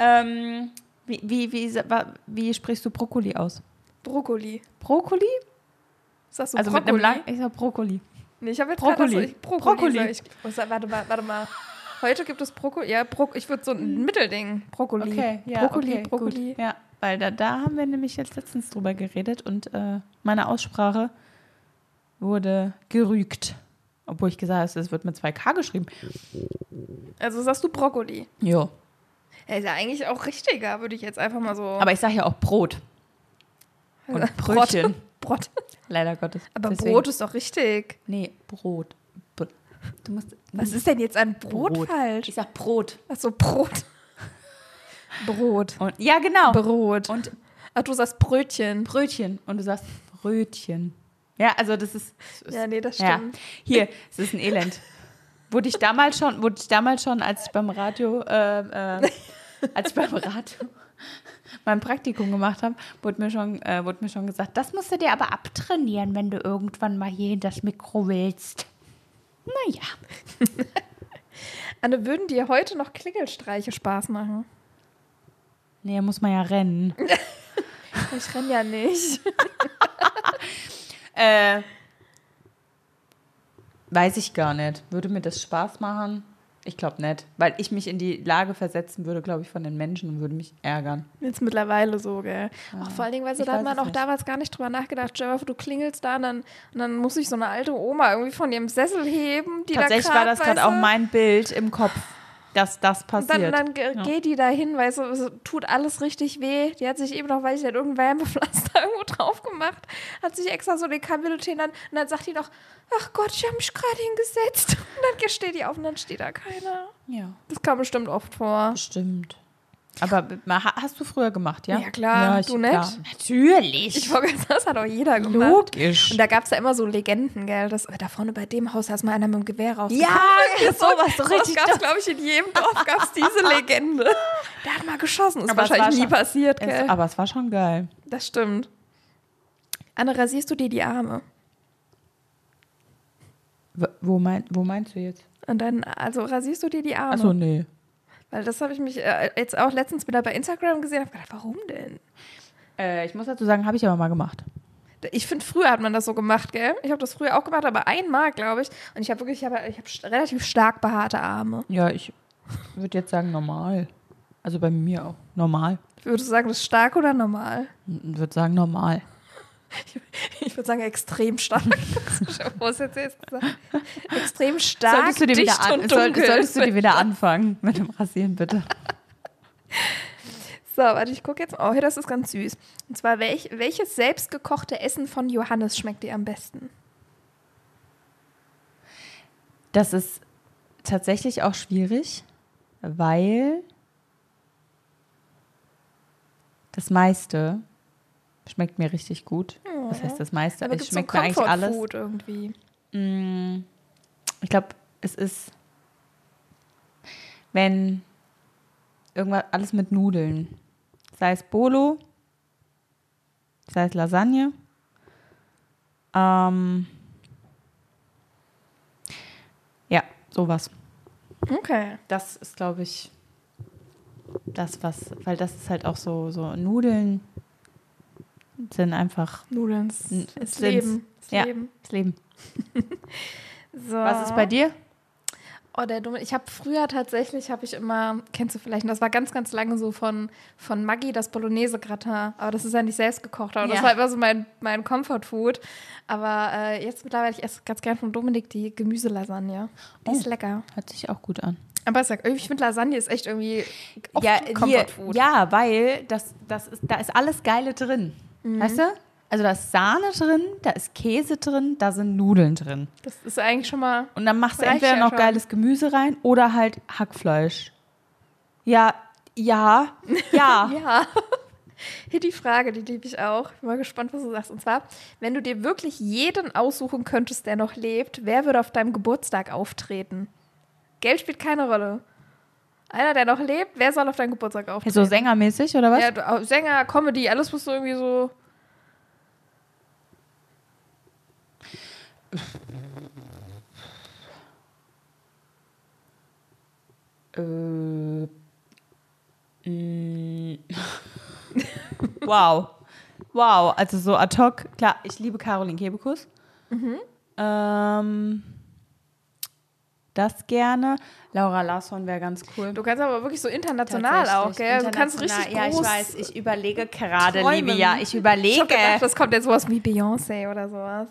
Wie sprichst du Brokkoli aus? Brokkoli. Brokkoli? Sagst du Also Brokkoli? mit einem lang. Ich sag Brokkoli. Nee, ich habe jetzt Brokkoli. gerade Brokkoli. Brokkoli. Warte mal. Heute gibt es Brokkoli. Ja, ich würde so ein Mittelding. Brokkoli. Okay, ja, Brokkoli, okay, Brokkoli. Gut. Ja, weil da haben wir nämlich jetzt letztens drüber geredet und meine Aussprache wurde gerügt. Obwohl ich gesagt habe, es wird mit 2K geschrieben. Also sagst du Brokkoli. Jo. Ja, ist ja eigentlich auch richtiger, würde ich jetzt einfach mal so. Aber ich sage ja auch Brot. Und Brötchen. Brot. Leider Gottes. Aber Deswegen. Brot ist doch richtig. Nee, Brot. Du musst. Was ist denn jetzt an Brot falsch? Ich sag Brot. Achso, Brot. Brot. Und, ja, genau. Brot. Und Ach, du sagst Brötchen. Brötchen. Und du sagst Brötchen. Ja, also das ist. Ja, nee, das Ja. stimmt. Hier, es ist ein Elend. Wurde ich damals schon, als ich beim Radio mein Praktikum gemacht habe, wurde mir schon gesagt, das musst du dir aber abtrainieren, wenn du irgendwann mal hier in das Mikro willst. Naja. Anne, würden dir heute noch Klingelstreiche Spaß machen? Nee, muss man ja rennen. Ich renn ja nicht. Weiß ich gar nicht. Würde mir das Spaß machen? Ich glaube nicht. Weil ich mich in die Lage versetzen würde, glaube ich, von den Menschen und würde mich ärgern. Jetzt mittlerweile so, gell? Auch vor allen Dingen, weil ich da hat weiß man es auch nicht. damals gar nicht drüber nachgedacht. Stell dir mal vor, du klingelst da und dann muss sich so eine alte Oma irgendwie von ihrem Sessel heben. Die Tatsächlich da war das gerade weißt auch du, mein Bild im Kopf, dass das passiert. Dann geht die da hin, weißt du, es tut alles richtig weh. Die hat sich eben noch, weiß ich nicht, irgendein Wärmepflaster irgendwo drauf gemacht, hat sich extra so den Kamelothen an und dann sagt die noch, ach Gott, ich habe mich gerade hingesetzt. Und dann steht die auf und dann steht da keiner. Ja, Das kam bestimmt oft vor. bestimmt. Aber hast du früher gemacht, ja? Ja, klar. Du nicht? Klar. Natürlich. Ich wollte sagen, das hat auch jeder gemacht. Logisch. Und da gab es ja immer so Legenden, gell? Das, da vorne bei dem Haus, da ist mal einer mit dem Gewehr raus. Ja, sowas so richtig. Das gab es, glaube ich, in jedem Dorf gab es diese Legende. Der hat mal geschossen. Ist Aber es wahrscheinlich war nie schon- passiert, gell? Aber es war schon geil. Das stimmt. Anne, rasierst du dir die Arme? Wo meinst du jetzt? Und dann, also rasierst du dir die Arme? Achso, nee. Weil das habe ich mich jetzt auch letztens wieder bei Instagram gesehen und habe gedacht, warum denn? Ich muss dazu sagen, habe ich aber mal gemacht. Ich finde, früher hat man das so gemacht, gell? Ich habe das früher auch gemacht, aber einmal, glaube ich. Und ich habe relativ stark behaarte Arme. Ja, ich würde jetzt sagen normal. Also bei mir auch. Normal. Würdest du sagen, das ist stark oder normal? Ich würde sagen normal. Ich würde sagen, extrem stark. Was jetzt gesagt? Extrem stark, Solltest du dir dicht wieder, und dunkel. solltest du dir wieder anfangen mit dem Rasieren, bitte. So, warte, ich gucke jetzt. Oh, hier, das ist ganz süß. Und zwar, welches selbstgekochte Essen von Johannes schmeckt dir am besten? Das ist tatsächlich auch schwierig, weil das meiste schmeckt mir richtig gut. Was heißt das meiste? Aber Es gibt's so ein schmeckt mir eigentlich alles. Comfort-Food irgendwie? Ich glaube, es ist, wenn irgendwas, alles mit Nudeln. Sei es Bolo, sei es Lasagne. Ja, sowas. Okay. Das ist, glaube ich, weil das ist halt auch so Nudeln sind einfach Nudeln ist Sind's. Leben. Ist Ja. Leben. das Leben. So. Was ist bei dir? Oh, der Dumme. Ich habe früher tatsächlich, immer, kennst du vielleicht, und das war ganz, ganz lange so von Maggi, das Bolognese-Gratin. Aber das ist ja nicht selbst gekocht. Aber das Ja. war immer so mein Comfort-Food. Aber jetzt mittlerweile, ich esse ganz gern von Dominik die Gemüselasagne. Die ist lecker. Hört sich auch gut an. Aber ich finde, Lasagne ist echt irgendwie oft Ja, Comfort-Food. ja, weil da ist alles Geile drin. Weißt du? Also da ist Sahne drin, da ist Käse drin, da sind Nudeln drin. Das ist eigentlich schon mal. Und dann machst du Reicht entweder ja noch schon. geiles Gemüse rein oder halt Hackfleisch. Ja. Ja. Hier die Frage, die liebe ich auch. Ich bin mal gespannt, was du sagst. Und zwar, wenn du dir wirklich jeden aussuchen könntest, der noch lebt, wer würde auf deinem Geburtstag auftreten? Geld spielt keine Rolle. Einer, der noch lebt, wer soll auf deinem Geburtstag auftreten? So sängermäßig oder was? Ja, Sänger, Comedy, alles, was du irgendwie so. Wow. Wow, also so ad hoc. Klar, ich liebe Caroline Kebekus. Das gerne. Laura Larsson wäre ganz cool. Du kannst aber wirklich so international auch, gell? Du kannst richtig Ja, ich groß weiß. Ich überlege gerade, träumen. Livia. Ich überlege. Ich hab gedacht, das kommt jetzt sowas wie Beyoncé oder sowas.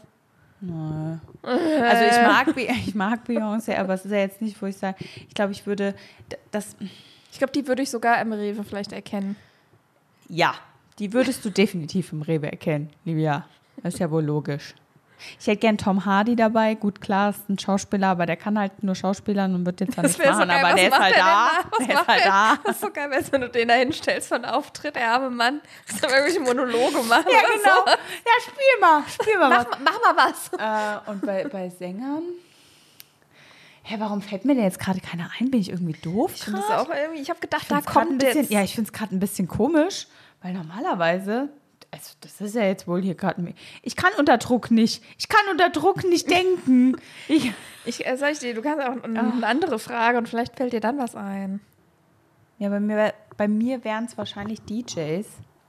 Also ich mag Beyoncé, aber es ist ja jetzt nicht, wo ich sage, ich glaube, ich würde das. Ich glaube, die würde ich sogar im Rewe vielleicht erkennen. Ja, die würdest du definitiv im Rewe erkennen, Livia. Das ist ja wohl logisch. Ich hätte gern Tom Hardy dabei. Gut, klar, ist ein Schauspieler, aber der kann halt nur Schauspielern und wird jetzt zwar nicht machen, so geil. aber der ist halt da. Der ist halt da. Das ist so geil, wenn du den da hinstellst für einen Auftritt, der arme Mann. Das dann irgendwelche Monologe machen. Ja, oder genau. So. Ja, spiel mal was. Mach mal was. Und bei Sängern? Hä, warum fällt mir denn jetzt gerade keiner ein? Bin ich irgendwie doof? Ich finde das auch irgendwie, ich habe gedacht, da find's grad kommt ein bisschen, jetzt. ja, ich finde es gerade ein bisschen komisch, weil normalerweise, also das ist ja jetzt wohl hier gerade, ich kann unter Druck nicht denken. Sag ich dir, du kannst auch eine andere Frage und vielleicht fällt dir dann was ein. Ja, bei mir wären es wahrscheinlich DJs.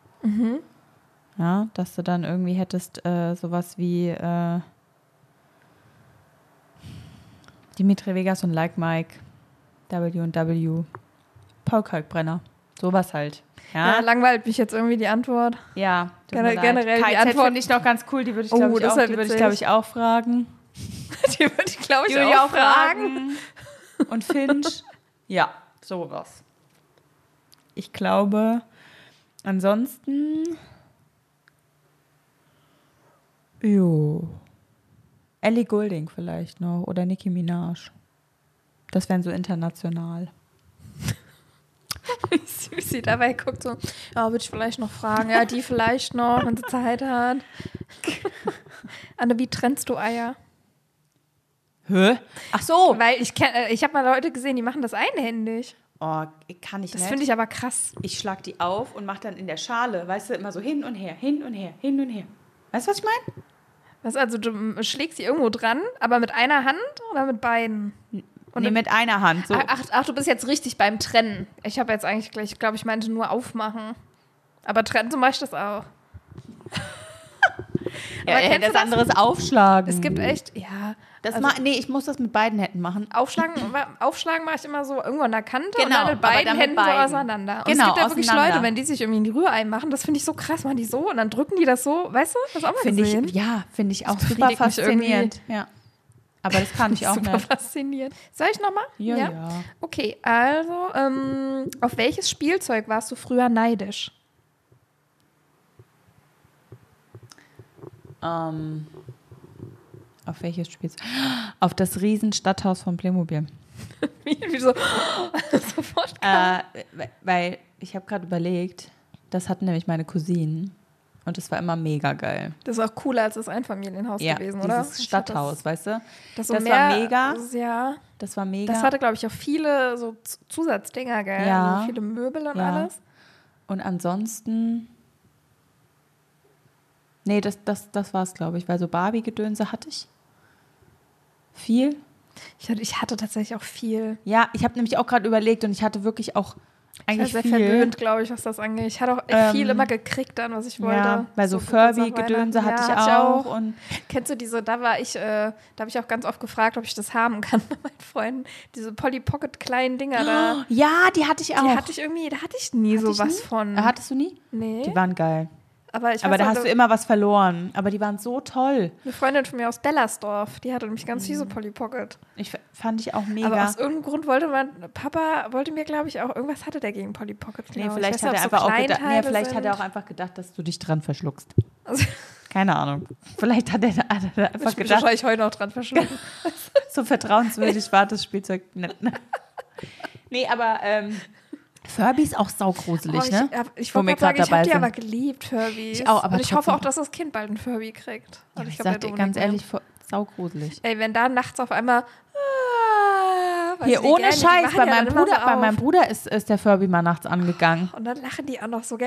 Ja, dass du dann irgendwie hättest sowas wie Dimitri Vegas und Like Mike, W&W, Paul Kalkbrenner, sowas halt. Ja, Ja, langweilt mich jetzt irgendwie die Antwort. ja, tut mir leid. Generell die KZ Antwort finde ich noch ganz cool, die würde ich, Oh, glaube ich, das auch, wär die würde ich, witzig. glaube ich, auch fragen. Die würde ich, glaube ich, Die würde ich auch fragen. Und Finch, ja, sowas. Ich glaube, ansonsten, Ellie Goulding vielleicht noch oder Nicki Minaj. Das wären so international. Wie süß sie dabei guckt, so, ja, würde ich vielleicht noch fragen. Ja, die vielleicht noch, wenn sie Zeit hat. Anne, wie trennst du Eier? Hä? Ach so. Weil ich habe mal Leute gesehen, die machen das einhändig. Oh, kann ich Das nicht. finde ich aber krass. Ich schlag die auf und mach dann in der Schale, weißt du, immer so hin und her, hin und her, hin und her. Weißt du, was ich meine? Was, also du schlägst sie irgendwo dran, aber mit einer Hand oder mit beiden? Nee, mit einer Hand. So. Ach, du bist jetzt richtig beim Trennen. Ich habe jetzt eigentlich gleich, ich glaube, ich meinte nur aufmachen. Aber trennen zum Beispiel das auch. Ja, aber kennst das du das? andere ist aufschlagen. Es gibt echt, ja. Das also, nee, ich muss das mit beiden Händen machen. Aufschlagen mache ich immer so irgendwo an der Kante und Genau, dann mit aber beiden dann mit Händen so beiden. auseinander. Und Genau, es gibt ja wirklich auseinander. Leute, wenn die sich irgendwie in die Rührei machen, das finde ich so krass, machen die so und dann drücken die das so, weißt du? Hast du auch mal gesehen? Finde ich auch Das super befriedigt mich faszinierend. Ja. Aber das kann ich auch Super nicht. faszinierend. Soll ich nochmal? Ja. Okay, also, auf welches Spielzeug warst du früher neidisch? Auf welches Spiel? Auf das Riesenstadthaus von Playmobil. Wie so sofort kam. Weil ich habe gerade überlegt, das hatten nämlich meine Cousinen und das war immer mega geil. Das ist auch cooler als das Einfamilienhaus gewesen, oder? Dieses Stadthaus, weißt du? Das war mega. Ja, Das war mega. das hatte, glaube ich, auch viele so Zusatzdinger, gell? Ja. Also viele Möbel und Ja. alles. Und ansonsten, nee, das war es, glaube ich, weil so Barbie-Gedönse hatte ich. Viel. Ich hatte tatsächlich auch viel. Ja, ich habe nämlich auch gerade überlegt und ich hatte wirklich auch Ich war eigentlich sehr viel. verwöhnt, glaube ich, was das angeht. Ich hatte auch echt viel immer gekriegt dann, was ich wollte. Ja, weil so Geburtstag, Furby-Gedönse Weihnachten. hatte Ja, ich auch. Und Kennst du diese, da habe ich auch ganz oft gefragt, ob ich das haben kann bei meinen Freunden. Diese Polly Pocket kleinen Dinger da. ja, die hatte ich auch. Da hatte ich nie Hatte ich sowas nie? von. Hattest du nie? Nee. Die waren geil. Aber ich Aber weiß da auch, hast du immer was verloren. Aber die waren so toll. eine Freundin von mir aus Bellersdorf, die hatte nämlich ganz viele Polly Pocket. Fand ich auch mega. Aber aus irgendeinem Grund Papa wollte mir, glaube ich, auch, irgendwas hatte der gegen Polly Pocket. Nee, glaub ich. vielleicht Ich hat weiß er nicht, ob einfach so auch gedacht, Kleinteile vielleicht hat er auch sind. einfach gedacht, dass du dich dran verschluckst. Also, Keine Ahnung. Vielleicht hat er einfach ich bin gedacht, wahrscheinlich heute noch dran verschluckt. so vertrauenswürdig war das Spielzeug nicht. Ne? Nee, aber Furby ist auch saugruselig, ne? Ich Wo wollte wir gerade sagen, grad ich habe dabei die sind. aber geliebt, Furbies. Ich auch, aber und ich hoffe trotzdem auch, dass das Kind bald einen Furby kriegt. Ja, Und ich glaub, sag der dir ganz Dominik ehrlich, saugruselig. Ey, wenn da nachts auf einmal weil Hier die ohne gerne, die Scheiß, machen bei ja meinem dann immer Bruder, so bei auf. meinem Bruder ist der Furby mal nachts angegangen. Und dann lachen die auch noch so.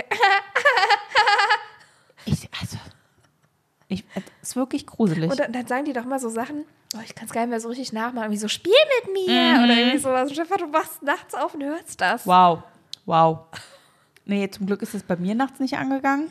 Es ist wirklich gruselig. Und dann sagen die doch immer so Sachen, oh, ich kann es gar nicht mehr so richtig nachmachen, wie so, spiel mit mir oder irgendwie sowas. Stefan, du wachst nachts auf und hörst das. Wow. Nee, zum Glück ist es bei mir nachts nicht angegangen.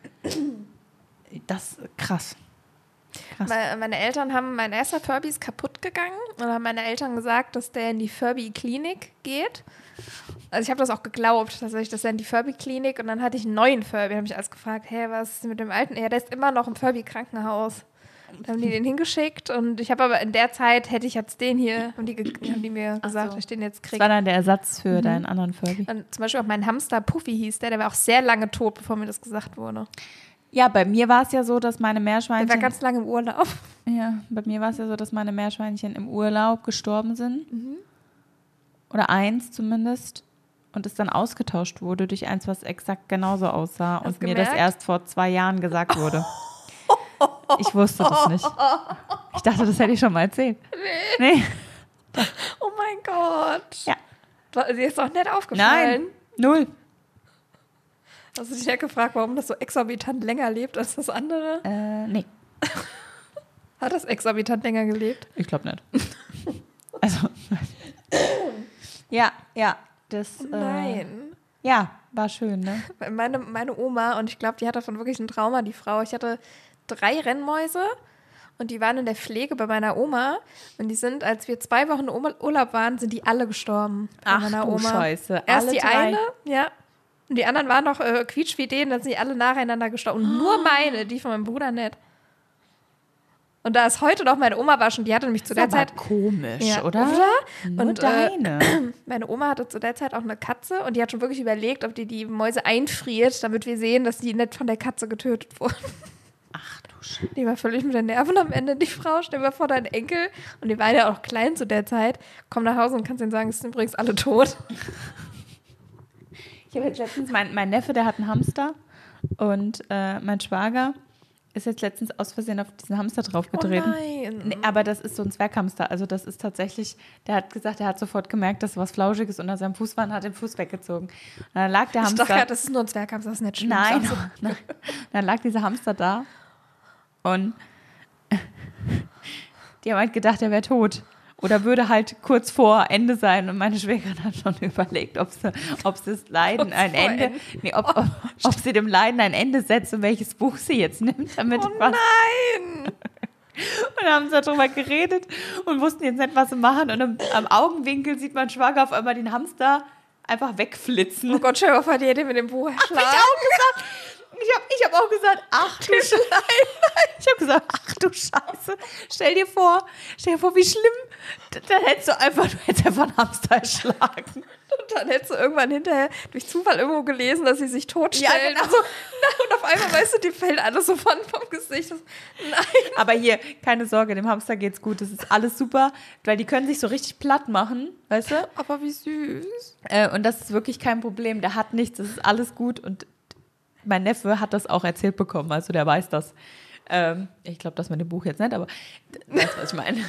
Das ist krass. Meine Eltern haben, mein erster Furby ist kaputt gegangen und haben meine Eltern gesagt, dass der in die Furby-Klinik geht. Also ich habe das auch geglaubt, tatsächlich, dass er in die Furby-Klinik und dann hatte ich einen neuen Furby. Da habe ich alles gefragt, hey, was ist mit dem alten? Ja, der ist immer noch im Furby-Krankenhaus. Dann haben die den hingeschickt und ich habe aber in der Zeit, hätte ich jetzt den hier, haben die mir gesagt, dass ich den jetzt kriege. Das war dann der Ersatz für deinen anderen Furby. Und zum Beispiel auch mein Hamster Puffy hieß der war auch sehr lange tot, bevor mir das gesagt wurde. Ja, bei mir war es ja so, dass meine Der Meerschweinchen... war ganz lange im Urlaub. Ja, bei mir war es ja so, dass meine Meerschweinchen im Urlaub gestorben sind. Oder eins zumindest. Und es dann ausgetauscht wurde durch eins, was exakt genauso aussah. Und mir das erst vor 2 Jahren gesagt wurde. Ich wusste das nicht. Ich dachte, das hätte ich schon mal erzählt. Nee. Oh mein Gott. Ja. Dir ist doch nett aufgefallen. Nein, 0. Hast du dich ja gefragt, warum das so exorbitant länger lebt als das andere? Nee. Hat das exorbitant länger gelebt? Ich glaube nicht. Also. Ja. Das, Nein. Ja, war schön, ne? Meine Oma, und ich glaube, die hat davon wirklich ein Trauma, die Frau. Ich hatte 3 Rennmäuse und die waren in der Pflege bei meiner Oma. Und die sind, als wir 2 Wochen im Urlaub waren, sind die alle gestorben. Bei meiner Oma. Scheiße. Erst alle die 3. eine, ja. Und die anderen waren noch quietschfidel, dann sind die alle nacheinander gestorben. Und nur meine, die von meinem Bruder nicht. Und da ist heute noch, meine Oma war schon, die hatte nämlich zu der Zeit... komisch, Ja, oder? Nur und deine. meine Oma hatte zu der Zeit auch eine Katze und die hat schon wirklich überlegt, ob die Mäuse einfriert, damit wir sehen, dass die nicht von der Katze getötet wurden. Ach du Scheiße. Die war völlig mit den Nerven am Ende, die Frau. Stell dir mal vor, dein Enkel, und die war ja auch klein zu der Zeit, komm nach Hause und kannst ihnen sagen, es sind übrigens alle tot. Ich habe jetzt letztens, mein Neffe, der hat einen Hamster und mein Schwager ist jetzt letztens aus Versehen auf diesen Hamster draufgetreten. Oh nein. Nee, aber das ist so ein Zwerghamster. Also das ist tatsächlich, der hat gesagt, er hat sofort gemerkt, dass was Flauschiges unter seinem Fuß war und hat den Fuß weggezogen. Und dann lag der Hamster... Ich dachte, das ist nur ein Zwerghamster, das ist nicht schlimm. Nein, nein. Dann lag dieser Hamster da und die haben halt gedacht, er wäre tot. Oder würde halt kurz vor Ende sein. Und meine Schwägerin hat schon überlegt, ob sie das Leiden ein Ende, ob sie dem Leiden ein Ende setzt und welches Buch sie jetzt nimmt, damit Nein! Und dann haben sie darüber geredet und wussten jetzt nicht, was sie machen. Und am Augenwinkel sieht mein Schwager auf einmal den Hamster einfach wegflitzen. Oh Gott, stell dir mal vor, die hätte mit dem Buch erschlagen. Ich hab auch gesagt, ach du Scheiße. Ich habe gesagt, ach du Scheiße. Stell dir vor, wie schlimm. Dann hättest du einfach einen Hamster erschlagen. Und dann hättest du irgendwann hinterher durch Zufall irgendwo gelesen, dass sie sich totstellen. Ja, genau. Und auf einmal, weißt du, die fällt alles so vom Gesicht. Nein. Aber hier, keine Sorge, dem Hamster geht's gut. Das ist alles super, weil die können sich so richtig platt machen, weißt du? Aber wie süß. Und das ist wirklich kein Problem. Der hat nichts, das ist alles gut. Und mein Neffe hat das auch erzählt bekommen, also der weiß das. Ich glaube, das mit dem Buch jetzt nicht, aber weißt du, was ich meine?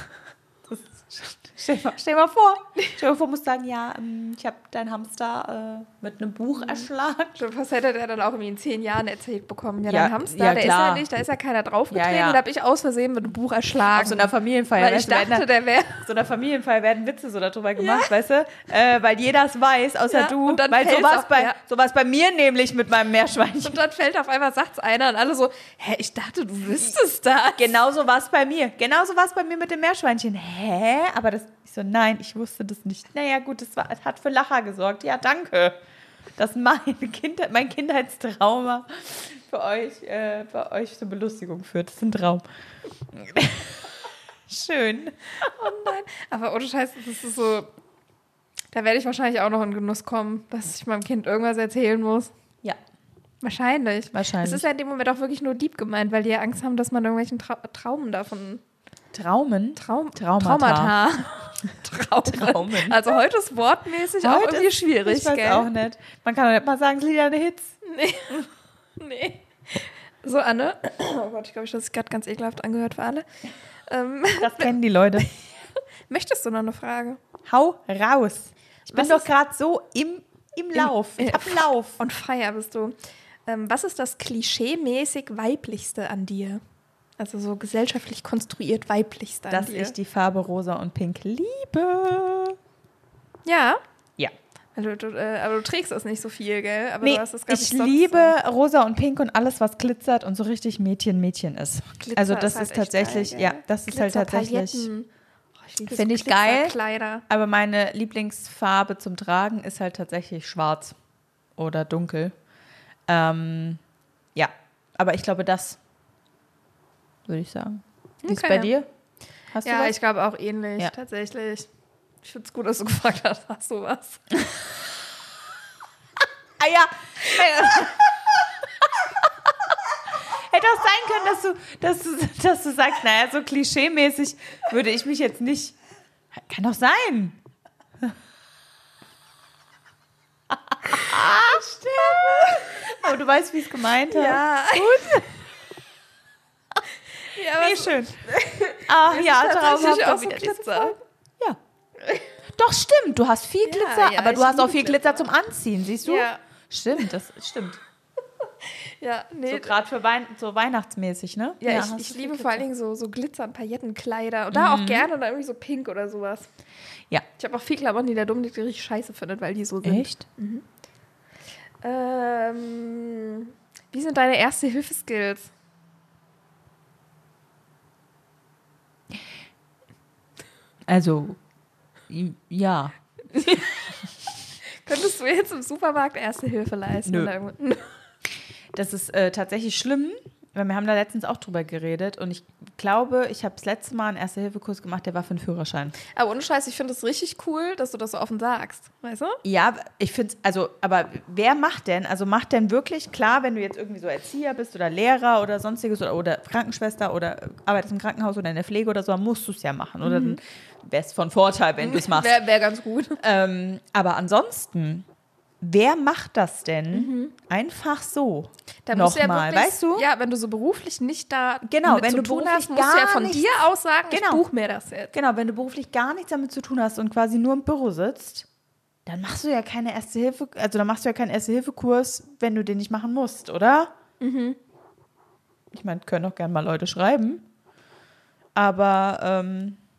Stell dir mal vor, musst sagen, ja, ich habe deinen Hamster mit einem Buch erschlagen. Was hätte der dann auch irgendwie in 10 Jahren erzählt bekommen? Ja, Ja, dein Hamster, ja, der klar. ist ja nicht, da ist ja keiner draufgetreten. Ja. Da habe ich aus Versehen mit einem Buch erschlagen. Auf so einer Familienfeier. Weil ich dachte, der wäre... So einer Familienfeier werden Witze so darüber gemacht, weißt du? Weil jeder es weiß, außer Ja, du. und dann Weil fällt's auch, ja. so war's bei mir nämlich mit meinem Meerschweinchen. Und dann fällt auf einmal, sagt's einer und alle so, hä, ich dachte, du wüsstest das. Genauso war es bei mir. Genauso war es bei mir mit dem Meerschweinchen. Hä? Aber das, ich so, nein, ich wusste das nicht. Naja, gut, es hat für Lacher gesorgt. Ja, danke. Das ist mein Kindheitstrauma bei euch zur Belustigung führt. Das ist ein Traum. Schön. Oh nein. Aber ohne Scheiß, das ist so, da werde ich wahrscheinlich auch noch in Genuss kommen, dass ich meinem Kind irgendwas erzählen muss. Ja. Wahrscheinlich. Wahrscheinlich. Es ist ja in dem Moment auch wirklich nur lieb gemeint, weil die ja Angst haben, dass man irgendwelchen Traumen davon... Traumata. Traumata. Traumen. Also heute ist wortmäßig auch irgendwie schwierig, ich weiß gell? auch nicht. Man kann doch nicht mal sagen, es liegt an der Hits. Nee. So, Anne. Oh Gott, ich glaube, ich habe das gerade ganz ekelhaft angehört für alle. Das kennen die Leute. Möchtest du noch eine Frage? Hau raus. Ich bin Was doch ist- gerade so im Lauf. Ich hab einen Lauf. Und Feier bist du. Was ist das klischeemäßig weiblichste an dir? Also so gesellschaftlich konstruiert weiblichste an Dass dir. ich die Farbe rosa und pink liebe. Ja? Ja. Also, aber du trägst das nicht so viel, gell? Aber Nee, du hast das gar ich nicht sonst liebe rosa und pink und alles, was glitzert und so richtig Mädchen ist. Glitzer Also das halt ist echt tatsächlich, geil, ja, gell? das ist halt tatsächlich, Glitzerpailletten. Oh, ich liebe Finde so ich geil. Glitzerkleider. aber meine Lieblingsfarbe zum Tragen ist halt tatsächlich schwarz oder dunkel. Ja, aber ich glaube, das würde ich sagen. Wie ist Okay. bei dir? Hast du Ja, was? ich glaube auch ähnlich, Ja. tatsächlich. Ich finde es gut, dass du gefragt hast, hast du was? Ah ja. Hätte auch sein können, dass du sagst, naja, so klischeemäßig würde ich mich jetzt nicht. Kann doch sein. Stimmt. Aber du weißt, wie ich es gemeint habe. Ja. Gut. Ja, Nee, schön. Ach ja, darauf tatsächlich haben auch wir so wieder diese Glitzer. Folge. Ja. Doch, stimmt. Du hast viel Glitzer, ja, aber du ich hast auch liebe viel Glitzer Glitzer. zum Anziehen, siehst du? Ja. Stimmt, das stimmt. Ja, nee. So gerade für so weihnachtsmäßig, ne? Ja, hast ich du liebe viel vor allen Dingen so Glitzer- und Paillettenkleider. Und da auch gerne dann irgendwie so pink oder sowas. Ja. Ich habe auch viel Klamotten, die der Dominik richtig scheiße findet, weil die so sind. Echt? Wie sind deine Erste-Hilfe-Skills? Also, ja. Könntest du jetzt im Supermarkt Erste Hilfe leisten? Nö. Oder irgendwo- Das ist tatsächlich schlimm, weil wir haben da letztens auch drüber geredet und ich glaube, ich habe das letzte Mal einen Erste-Hilfe-Kurs gemacht, der war für den Führerschein. Aber ohne Scheiß, ich finde es richtig cool, dass du das so offen sagst. Weißt du? Ja, ich finde es, also, aber wer macht denn? Also macht denn wirklich, klar, wenn du jetzt irgendwie so Erzieher bist oder Lehrer oder sonstiges oder Krankenschwester oder arbeitest im Krankenhaus oder in der Pflege oder so, dann musst du es ja machen. Oder dann wäre es von Vorteil, wenn du es machst. Wäre ganz gut. Aber ansonsten, wer macht das denn einfach so? Da musst du ja Nochmal, wirklich, weißt du? Ja, wenn du so beruflich nicht da Genau, mit wenn zu du tun beruflich hast, musst du ja gar von nichts- dir aus sagen, Genau. ich buche mir das jetzt. Genau, wenn du beruflich gar nichts damit zu tun hast und quasi nur im Büro sitzt, dann machst du ja keine Erste-Hilfe, also dann machst du ja keinen Erste-Hilfe-Kurs, wenn du den nicht machen musst, oder? Ich meine, können auch gerne mal Leute schreiben. Aber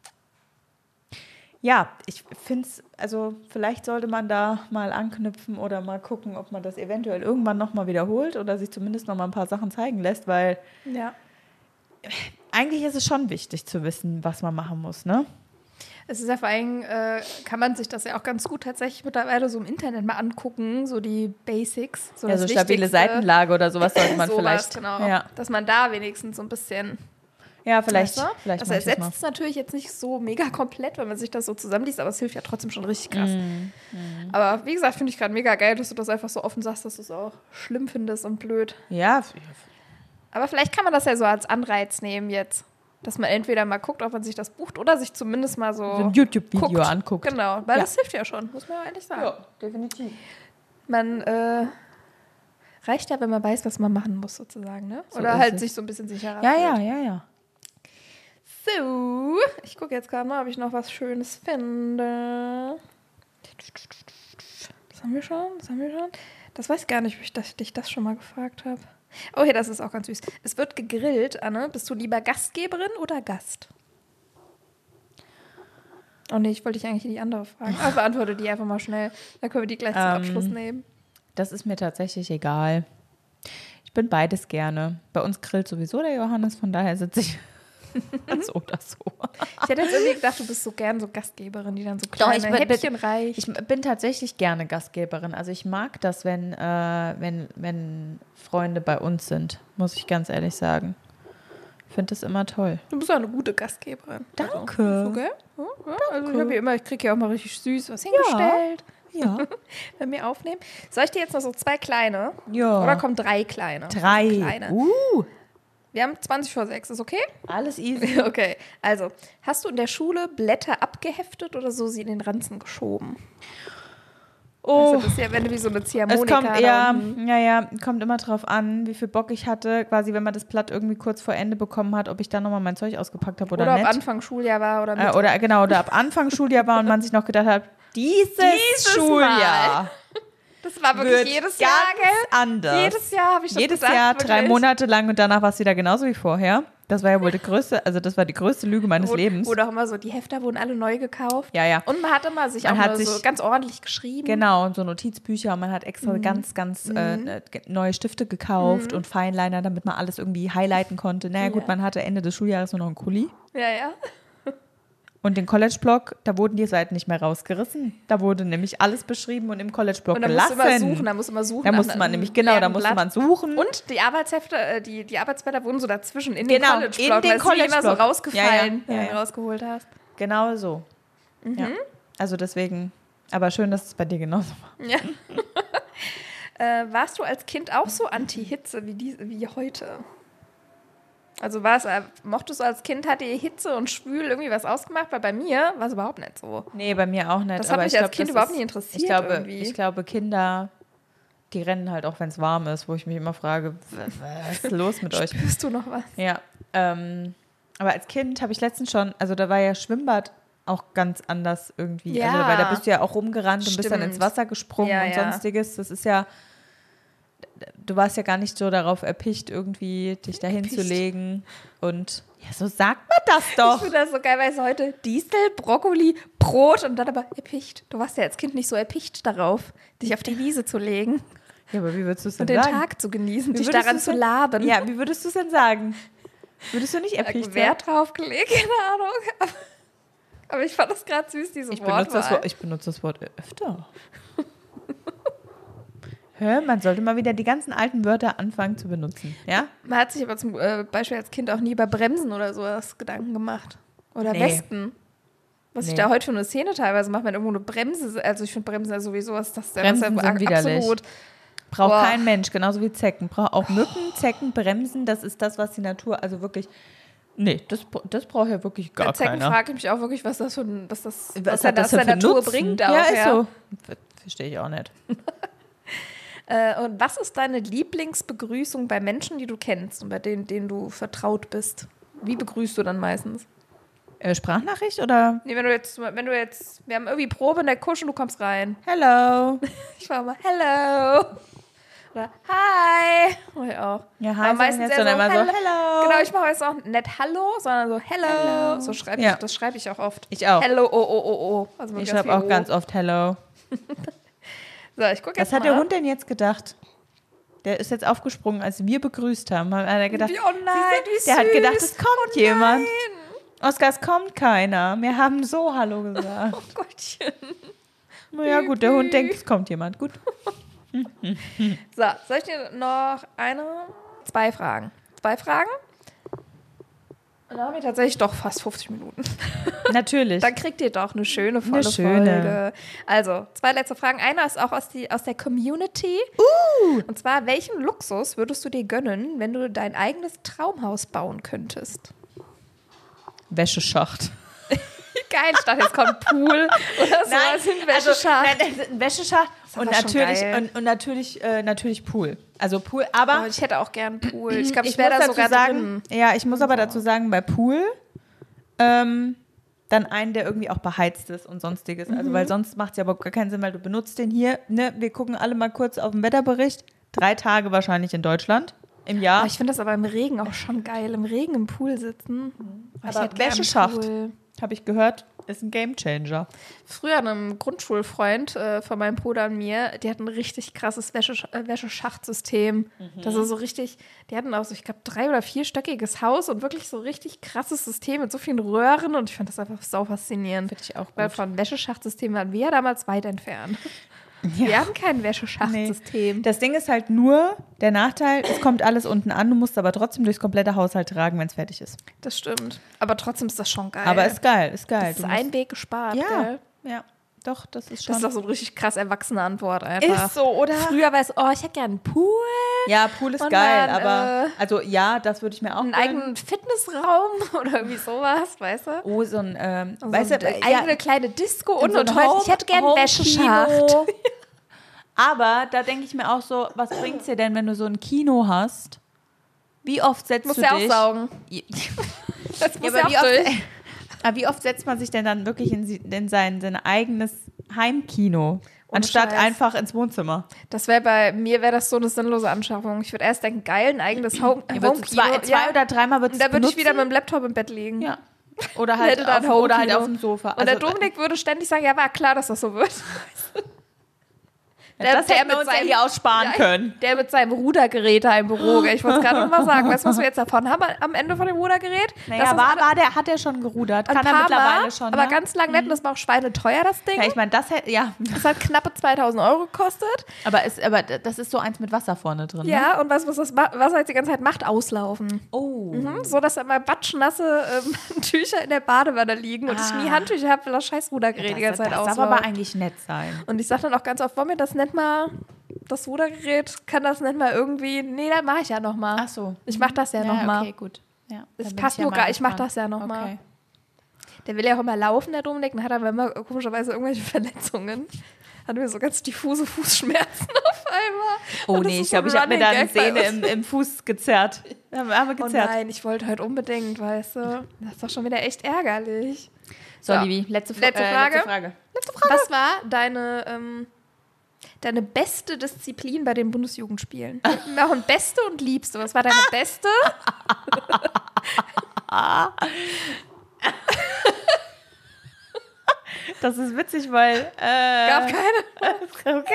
ja, ich finde es, also vielleicht sollte man da mal anknüpfen oder mal gucken, ob man das eventuell irgendwann nochmal wiederholt oder sich zumindest nochmal ein paar Sachen zeigen lässt, weil Ja. eigentlich ist es schon wichtig zu wissen, was man machen muss, ne? Es ist ja vor allem, kann man sich das ja auch ganz gut tatsächlich mittlerweile so im Internet mal angucken, so die Basics. So Ja, das so stabile Wichtigste. Seitenlage oder sowas sollte man Sowas, vielleicht. genau. Ja, Dass man da wenigstens so ein bisschen. ja vielleicht, Weißt du? vielleicht Das mach ich das ersetzt es natürlich jetzt nicht so mega komplett, wenn man sich das so zusammenliest, aber es hilft ja trotzdem schon richtig krass. Aber wie gesagt, finde ich gerade mega geil, dass du das einfach so offen sagst, dass du es auch schlimm findest und blöd. Ja, Aber vielleicht kann man das ja so als Anreiz nehmen jetzt. Dass man entweder mal guckt, ob man sich das bucht oder sich zumindest mal so so ein YouTube-Video guckt. anguckt. Genau, weil Ja. das hilft ja schon, muss man ja ehrlich sagen. Ja, definitiv. Man reicht ja, wenn man weiß, was man machen muss, sozusagen, ne? So Oder ist halt es. sich so ein bisschen sicherer Ja, fühlt. ja. So, ich gucke jetzt gerade mal, ob ich noch was Schönes finde. Das haben wir schon. Das weiß ich gar nicht, ob ich dich das schon mal gefragt habe. Oh, hier, das ist auch ganz süß. Es wird gegrillt, Anne. Bist du lieber Gastgeberin oder Gast? Oh nee, ich wollte dich eigentlich die andere fragen. Aber beantworte die einfach mal schnell. Dann können wir die gleich zum Abschluss nehmen. Das ist mir tatsächlich egal. Ich bin beides gerne. Bei uns grillt sowieso der Johannes, von daher sitze ich so oder so. Ich hätte jetzt irgendwie gedacht, du bist so gern so Gastgeberin, die dann so Doch, kleine Häppchen reicht. Ich bin tatsächlich gerne Gastgeberin. Also ich mag das, wenn Freunde bei uns sind, muss ich ganz ehrlich sagen. Ich finde das immer toll. Du bist auch eine gute Gastgeberin. Danke. Also, okay. Ja, also ich kriege ja auch mal richtig süß was hingestellt, Ja. wenn wir aufnehmen. Soll ich dir jetzt noch so 2 kleine? Ja. Oder kommen 3 kleine? 3. Kleine. Wir haben 20 vor 6, ist okay? Alles easy. Okay, also, hast du in der Schule Blätter abgeheftet oder so sie in den Ranzen geschoben? Oh, Also das ist ja, wenn du wie so eine es Ziehharmonika kommt, da unten- kommt immer drauf an, wie viel Bock ich hatte, quasi wenn man das Blatt irgendwie kurz vor Ende bekommen hat, ob ich dann nochmal mein Zeug ausgepackt habe oder Oder ob nicht. Anfang Schuljahr war oder Mitte. Oder ab Anfang Schuljahr war und man sich noch gedacht hat, dieses Schuljahr Das war wird wirklich jedes Jahr, gell? anders. Jedes Jahr habe ich das Jedes gesagt, Jahr 3 wirklich. Monate lang und danach war es wieder genauso wie vorher. Das war ja wohl das war die größte Lüge meines Lebens. Wo doch immer so, die Hefter wurden alle neu gekauft. Ja, ja. Und man hat immer sich Man auch hat mal so sich- ganz ordentlich geschrieben. Genau, und so Notizbücher und man hat extra ganz neue Stifte gekauft und Feinliner, damit man alles irgendwie highlighten konnte. Naja gut, Ja. man hatte Ende des Schuljahres nur noch einen Kuli. Ja, ja. Und den College-Blog, da wurden die Seiten nicht mehr rausgerissen. Da wurde nämlich alles beschrieben und im College-Blog gelassen. Da musste man suchen. Da musste man nämlich, genau, da musste man suchen. Und die Arbeitshefte, die Arbeitsblätter wurden so dazwischen in Genau, den College-Blog. in den College-Blog. immer so Ja, rausgefallen, ja. wenn du rausgeholt hast. Genau so. Ja. Also deswegen, aber schön, dass es bei dir genauso war. Ja. Warst du als Kind auch so anti-Hitze wie heute? Also mochtest du als Kind, hat dir Hitze und Schwül irgendwie was ausgemacht? Weil bei mir war es überhaupt nicht so. Nee, bei mir auch nicht. Das hat mich als Kind überhaupt nicht interessiert Ich glaube, Kinder, die rennen halt auch, wenn es warm ist, wo ich mich immer frage, was ist los mit euch? Spürst du noch was? Ja, aber als Kind habe ich letztens schon, also da war ja Schwimmbad auch ganz anders irgendwie. Ja. Also, weil da bist du ja auch rumgerannt und bist dann ins Wasser gesprungen und ja. sonstiges. Das ist ja, du warst ja gar nicht so darauf erpicht, irgendwie dich da hinzulegen. Und ja, so sagt man das doch. Ich finde das so geil, weil es heute Distel, Brokkoli, Brot und dann aber erpicht. Du warst ja als Kind nicht so erpicht darauf, dich auf die Wiese zu legen. Ja, aber wie würdest du es denn und den sagen? Tag zu genießen, dich daran zu laben. Ja, wie würdest du es denn sagen? Würdest du nicht erpicht sein? Wert drauf gelegt, keine Ahnung. Aber ich fand das gerade süß, diese Wortwahl. Ich benutze das Wort öfter. Hör, man sollte mal wieder die ganzen alten Wörter anfangen zu benutzen, ja? Man hat sich aber zum Beispiel als Kind auch nie über Bremsen oder sowas Gedanken gemacht. Oder Nee. Wespen. Was ich da heute für eine Szene teilweise mache, wenn irgendwo eine Bremse, also ich finde Bremsen ja sowieso, Bremsen sind widerlich. absolut. Braucht kein Mensch, genauso wie Zecken. Braucht auch Mücken, Zecken, Bremsen, das ist das, was die Natur, also wirklich, nee, das braucht ja wirklich gar Bei Zecken keiner. frage ich mich auch wirklich, was das hat das der für Natur Nutzen? bringt. Ja, Auch, ist so. Verstehe ich auch nicht. Und was ist deine Lieblingsbegrüßung bei Menschen, die du kennst und bei denen du vertraut bist? Wie begrüßt du dann meistens? Sprachnachricht oder? Nee, wenn du jetzt, wir haben irgendwie Probe in der Kusch und du kommst rein. Hello. Ich war mal, hello. Oder hi. Mach ich auch. Ja, hi, aber meistens jetzt immer so, hello. Genau, ich mache jetzt auch nicht hallo, sondern so hello. So schreibe ich, das schreibe ich auch oft. Ich auch. Hello, oh. Also Ich schreibe auch ganz oft hello. So, ich gucke jetzt Was hat der Hund denn jetzt gedacht? Der ist jetzt aufgesprungen, als wir begrüßt haben. Hat er gedacht, Oh nein, wie süß. der hat gedacht, es kommt jemand. Nein. Oskar, es kommt keiner. Wir haben so Hallo gesagt. Oh Gottchen. Naja, gut, der Hund denkt, es kommt jemand. Gut. So, soll ich dir noch zwei Fragen? Und dann haben wir tatsächlich doch fast 50 Minuten. Natürlich. Dann kriegt ihr doch eine schöne, volle schöne. Folge. Also, zwei letzte Fragen. Einer ist auch aus der Community. Und zwar, welchen Luxus würdest du dir gönnen, wenn du dein eigenes Traumhaus bauen könntest? Wäscheschacht. Geil, ich dachte, jetzt kommt Pool oder sowas. Ein Wäscheschacht und natürlich Pool. Also Pool, aber Oh, ich hätte auch gern Pool. Ich glaube, ich muss wäre da dazu sogar sagen, drin. Ja, ich muss aber dazu sagen, bei Pool dann einen, der irgendwie auch beheizt ist und sonstiges. Also, weil sonst macht es ja überhaupt gar keinen Sinn, weil du benutzt den hier, ne? Wir gucken alle mal kurz auf den Wetterbericht. 3 Tage wahrscheinlich in Deutschland im Jahr. Aber ich finde das aber im Regen auch schon geil. Im Regen im Pool sitzen. Aber Wäscheschacht, habe ich gehört, ist ein Gamechanger. Früher einem Grundschulfreund von meinem Bruder und mir, die hatten ein richtig krasses Wäscheschachtsystem. Das ist so richtig, die hatten auch so, ich glaube, 3- oder 4-stöckiges Haus und wirklich so richtig krasses System mit so vielen Röhren und ich fand das einfach sau faszinierend. Finde ich auch gut. Weil von Wäscheschachtsystem waren wir ja damals weit entfernt. Ja. Wir haben kein Wäscheschachtsystem. Das Ding ist halt nur, der Nachteil, es kommt alles unten an, du musst aber trotzdem durchs komplette Haushalt tragen, wenn es fertig ist. Das stimmt. Aber trotzdem ist das schon geil. Aber ist geil. Das ist ein Weg gespart, gell? Ja, doch, das ist schon. Das ist doch so eine richtig krass erwachsene Antwort einfach. Ist so, oder? Früher war es, ich hätte gerne einen Pool. Ja, Pool ist Und geil, dann, aber, also ja, das würde ich mir auch Einen gönnen. eigenen Fitnessraum oder irgendwie sowas, weißt du? Oh, so ein, So weißt du, eine eigene kleine Disco und so ein ich hätte gerne einen Home-Kino. Wäscheschacht. Aber da denke ich mir auch so, was bringt es dir denn, wenn du so ein Kino hast? Wie oft setzt Muss du ja dich? aufsaugen. Das muss ja aber auch durch. aber wie oft setzt man sich denn dann wirklich in sein eigenes Heimkino, anstatt Scheiß. einfach ins Wohnzimmer? Bei mir wäre das so eine sinnlose Anschaffung. Ich würde erst denken, geil, ein eigenes Home-Kino. Zwei oder dreimal wird es Und dann würde ich wieder mit dem Laptop im Bett liegen. Ja. Oder Hätte halt, dann oder halt Home-Kino. auf dem Sofa. Und der Dominik würde ständig sagen, ja, war klar, dass das so wird. Das hätten wir uns ja hier auch sparen können. Der mit seinem Rudergerät da im Büro. Gell? Ich wollte es gerade noch mal sagen. Weißt du, was wir jetzt davon haben am Ende von dem Rudergerät? Naja, hat er schon gerudert. Kann er mittlerweile schon. Aber ganz lang nett. Das war auch schweineteuer, das Ding. Ja, ich meine, das hat knappe 2.000 € gekostet. Aber das ist so eins mit Wasser vorne drin. Ja, ne? und was das Wasser jetzt die ganze Zeit macht, auslaufen. Oh. So, dass da mal batschnasse Tücher in der Badewanne liegen und ich nie Handtücher habe, weil das scheiß Rudergerät die ganze Zeit ausläuft. Das darf aber eigentlich nett sein. Und ich sage dann auch ganz oft, wollen wir das nicht mal, das Rudergerät, kann das nicht mal irgendwie, nee, dann mache ich ja noch mal. Ach so. Ich mache das ja noch mal. Okay, gut. Ja, es passt nur gar, ich mache das ja noch mal. Der will ja auch immer laufen, der Dominik, und hat aber immer komischerweise irgendwelche Verletzungen. Hatten wir so ganz diffuse Fußschmerzen auf einmal. Oh nee, ich glaube, ich habe mir da eine Sehne im Fuß gezerrt. Haben wir gezerrt. Oh nein, ich wollte heute unbedingt, weißt du. Das ist doch schon wieder echt ärgerlich. So, Livi, letzte Frage. Was war deine beste Disziplin bei den Bundesjugendspielen? Wir machen beste und liebste. Was war deine beste? Das ist witzig, weil gab keine.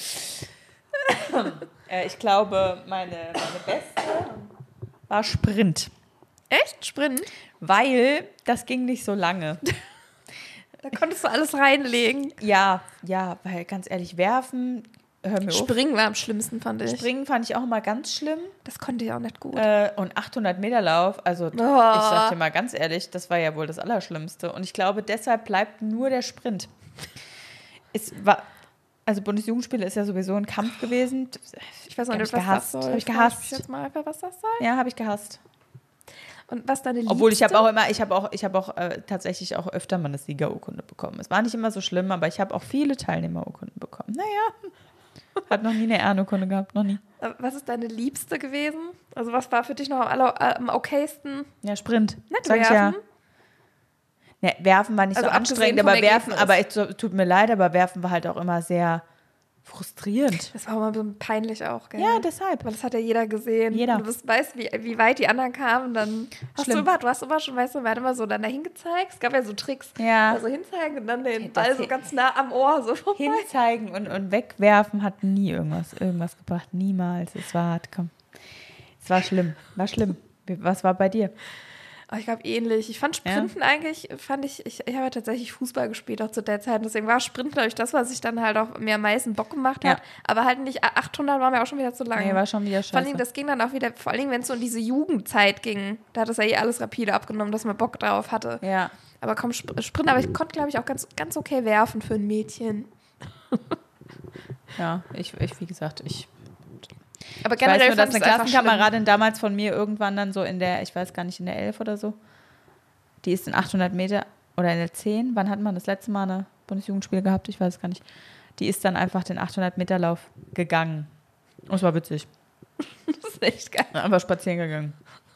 Ich glaube, meine beste war Sprint. Echt? Sprint? Weil das ging nicht so lange. Da konntest du alles reinlegen. Ja, weil ganz ehrlich, werfen, hör mir auf. Springen war am schlimmsten, fand ich. Springen fand ich auch immer ganz schlimm. Das konnte ich auch nicht gut. Und 800 Meter Lauf, also ich sag dir mal ganz ehrlich, das war ja wohl das Allerschlimmste. Und ich glaube, deshalb bleibt nur der Sprint. Also Bundesjugendspiele ist ja sowieso ein Kampf gewesen. Ich weiß noch nicht, was das soll. Habe ich gehasst. Ich jetzt mal einfach, was das soll? Ja, habe ich gehasst. Und was deine Liebste? Obwohl ich habe auch tatsächlich auch öfter mal eine Siegerurkunde bekommen. Es war nicht immer so schlimm, aber ich habe auch viele Teilnehmerurkunden bekommen. Naja, hat noch nie eine Ehrenurkunde gehabt, noch nie. Was ist deine Liebste gewesen? Also was war für dich noch am okaysten? Ja, Sprint. Nicht sag werfen? Ich ja. Werfen war nicht also so anstrengend, aber werfen, tut mir leid, aber werfen war halt auch immer sehr frustrierend. Das war immer so peinlich auch, gell? Ja, deshalb. Weil das hat ja jeder gesehen. Jeder. Und du weißt, wie weit die anderen kamen, dann hast du hast immer schon, weißt du, man hat immer so dann dahin gezeigt. Es gab ja so Tricks. Ja. Also hinzeigen und dann den Ball so ganz nah am Ohr so vorbei. Hinzeigen und wegwerfen hat nie irgendwas gebracht. Niemals. Es war schlimm. Was war bei dir? Oh, ich glaube ähnlich. Ich fand Sprinten eigentlich, ich habe ja tatsächlich Fußball gespielt auch zu der Zeit. Deswegen war Sprinten, glaube ich, das, was ich dann halt auch mir am meisten Bock gemacht hat. Aber halt nicht, 800 war mir auch schon wieder zu lang. Nee, war schon wieder scheiße. Vor allem, das ging dann auch wieder, vor allem, wenn es so in diese Jugendzeit ging, da hat das ja alles rapide abgenommen, dass man Bock drauf hatte. Ja. Aber komm, Sprinten, aber ich konnte, glaube ich, auch ganz, ganz okay werfen für ein Mädchen. Ja, wie gesagt, aber generell ich weiß nur, dass eine Klassenkameradin damals von mir irgendwann dann so in der 11 oder so, die ist in 800 Meter oder in der 10, wann hat man das letzte Mal eine Bundesjugendspiel gehabt? Ich weiß es gar nicht. Die ist dann einfach den 800 Meter Lauf gegangen. Und es war witzig. Das ist echt geil. Einfach spazieren gegangen.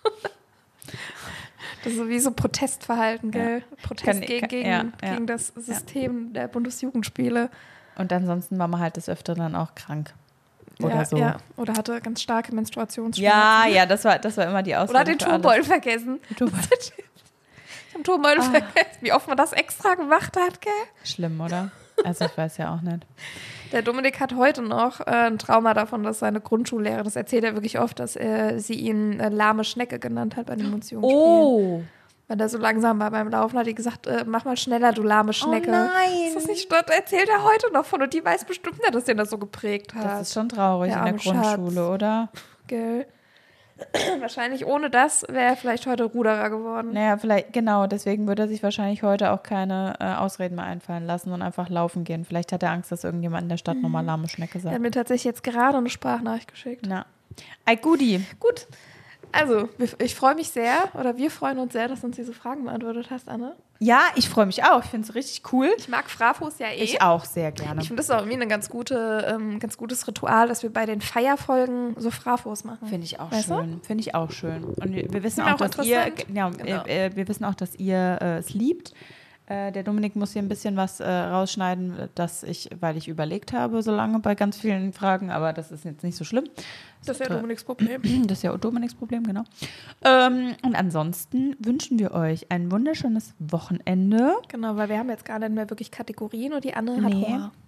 Das ist so wie so Protestverhalten, gell? Ja. Protest gegen das System der Bundesjugendspiele. Und ansonsten war man halt des Öfteren dann auch krank. Oder so. Ja, oder hatte ganz starke Menstruationsschmerzen. Ja, das war immer die Ausrede. Oder hat den Turmbeutel vergessen. Ich habe den Turmbeutel vergessen. Wie oft man das extra gemacht hat, gell? Schlimm, oder? Also ich weiß ja auch nicht. Der Dominik hat heute noch ein Trauma davon, dass seine Grundschullehrerin, das erzählt er wirklich oft, dass sie ihn lahme Schnecke genannt hat bei den Bundesjugendspielen. Oh! Weil er so langsam war beim Laufen, hat die gesagt, mach mal schneller, du lahme Schnecke. Oh nein! Ist das nicht das erzählt er heute noch von und die weiß bestimmt nicht, dass den das so geprägt hat. Das ist schon traurig in der Grundschule, Schatz. Oder? Gell. Wahrscheinlich ohne das wäre er vielleicht heute Ruderer geworden. Naja, vielleicht, genau, deswegen würde er sich wahrscheinlich heute auch keine Ausreden mehr einfallen lassen und einfach laufen gehen. Vielleicht hat er Angst, dass irgendjemand in der Stadt nochmal lahme Schnecke sagt. Er hat mir tatsächlich jetzt gerade eine Sprachnachricht geschickt. Na. Ei, Gudi. Gut. Also, ich freue mich sehr, oder wir freuen uns sehr, dass du uns diese Fragen beantwortet hast, Anne. Ja, ich freue mich auch. Ich finde es richtig cool. Ich mag Frafos ja eh. Ich auch sehr gerne. Ich finde das auch irgendwie ein ganz gutes Ritual, dass wir bei den Feierfolgen so Frafos machen. Finde ich auch weißt schön. Finde ich auch schön. Und wir wissen auch, dass wir wissen auch, dass ihr es liebt. Der Dominik muss hier ein bisschen was rausschneiden, weil ich überlegt habe, so lange bei ganz vielen Fragen, aber das ist jetzt nicht so schlimm. Das ist ja Dominiks Problem. Das ist ja Dominiks Problem, genau. Und ansonsten wünschen wir euch ein wunderschönes Wochenende. Genau, weil wir haben jetzt gar nicht mehr wirklich Kategorien und die Anne hat Hunger.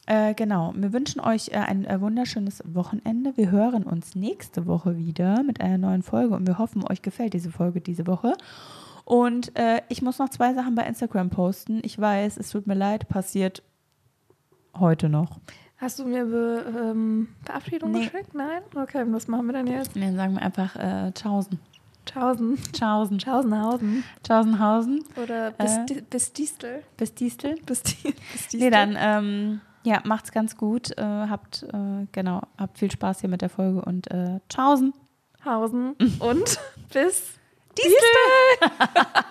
Genau, wir wünschen euch ein wunderschönes Wochenende. Wir hören uns nächste Woche wieder mit einer neuen Folge und wir hoffen, euch gefällt diese Folge diese Woche. Und ich muss noch 2 Sachen bei Instagram posten. Ich weiß, es tut mir leid, passiert heute noch. Hast du mir Verabschiedung geschickt? Nein? Okay, was machen wir denn jetzt? Dann sagen wir einfach Tschaußen. Tschaußen. Tschaußenhausen. Oder bis Distel. Bis Distel. Bis Distel. Nee, dann macht's ganz gut. Habt viel Spaß hier mit der Folge und Tschaußen. Hausen und bis Distel.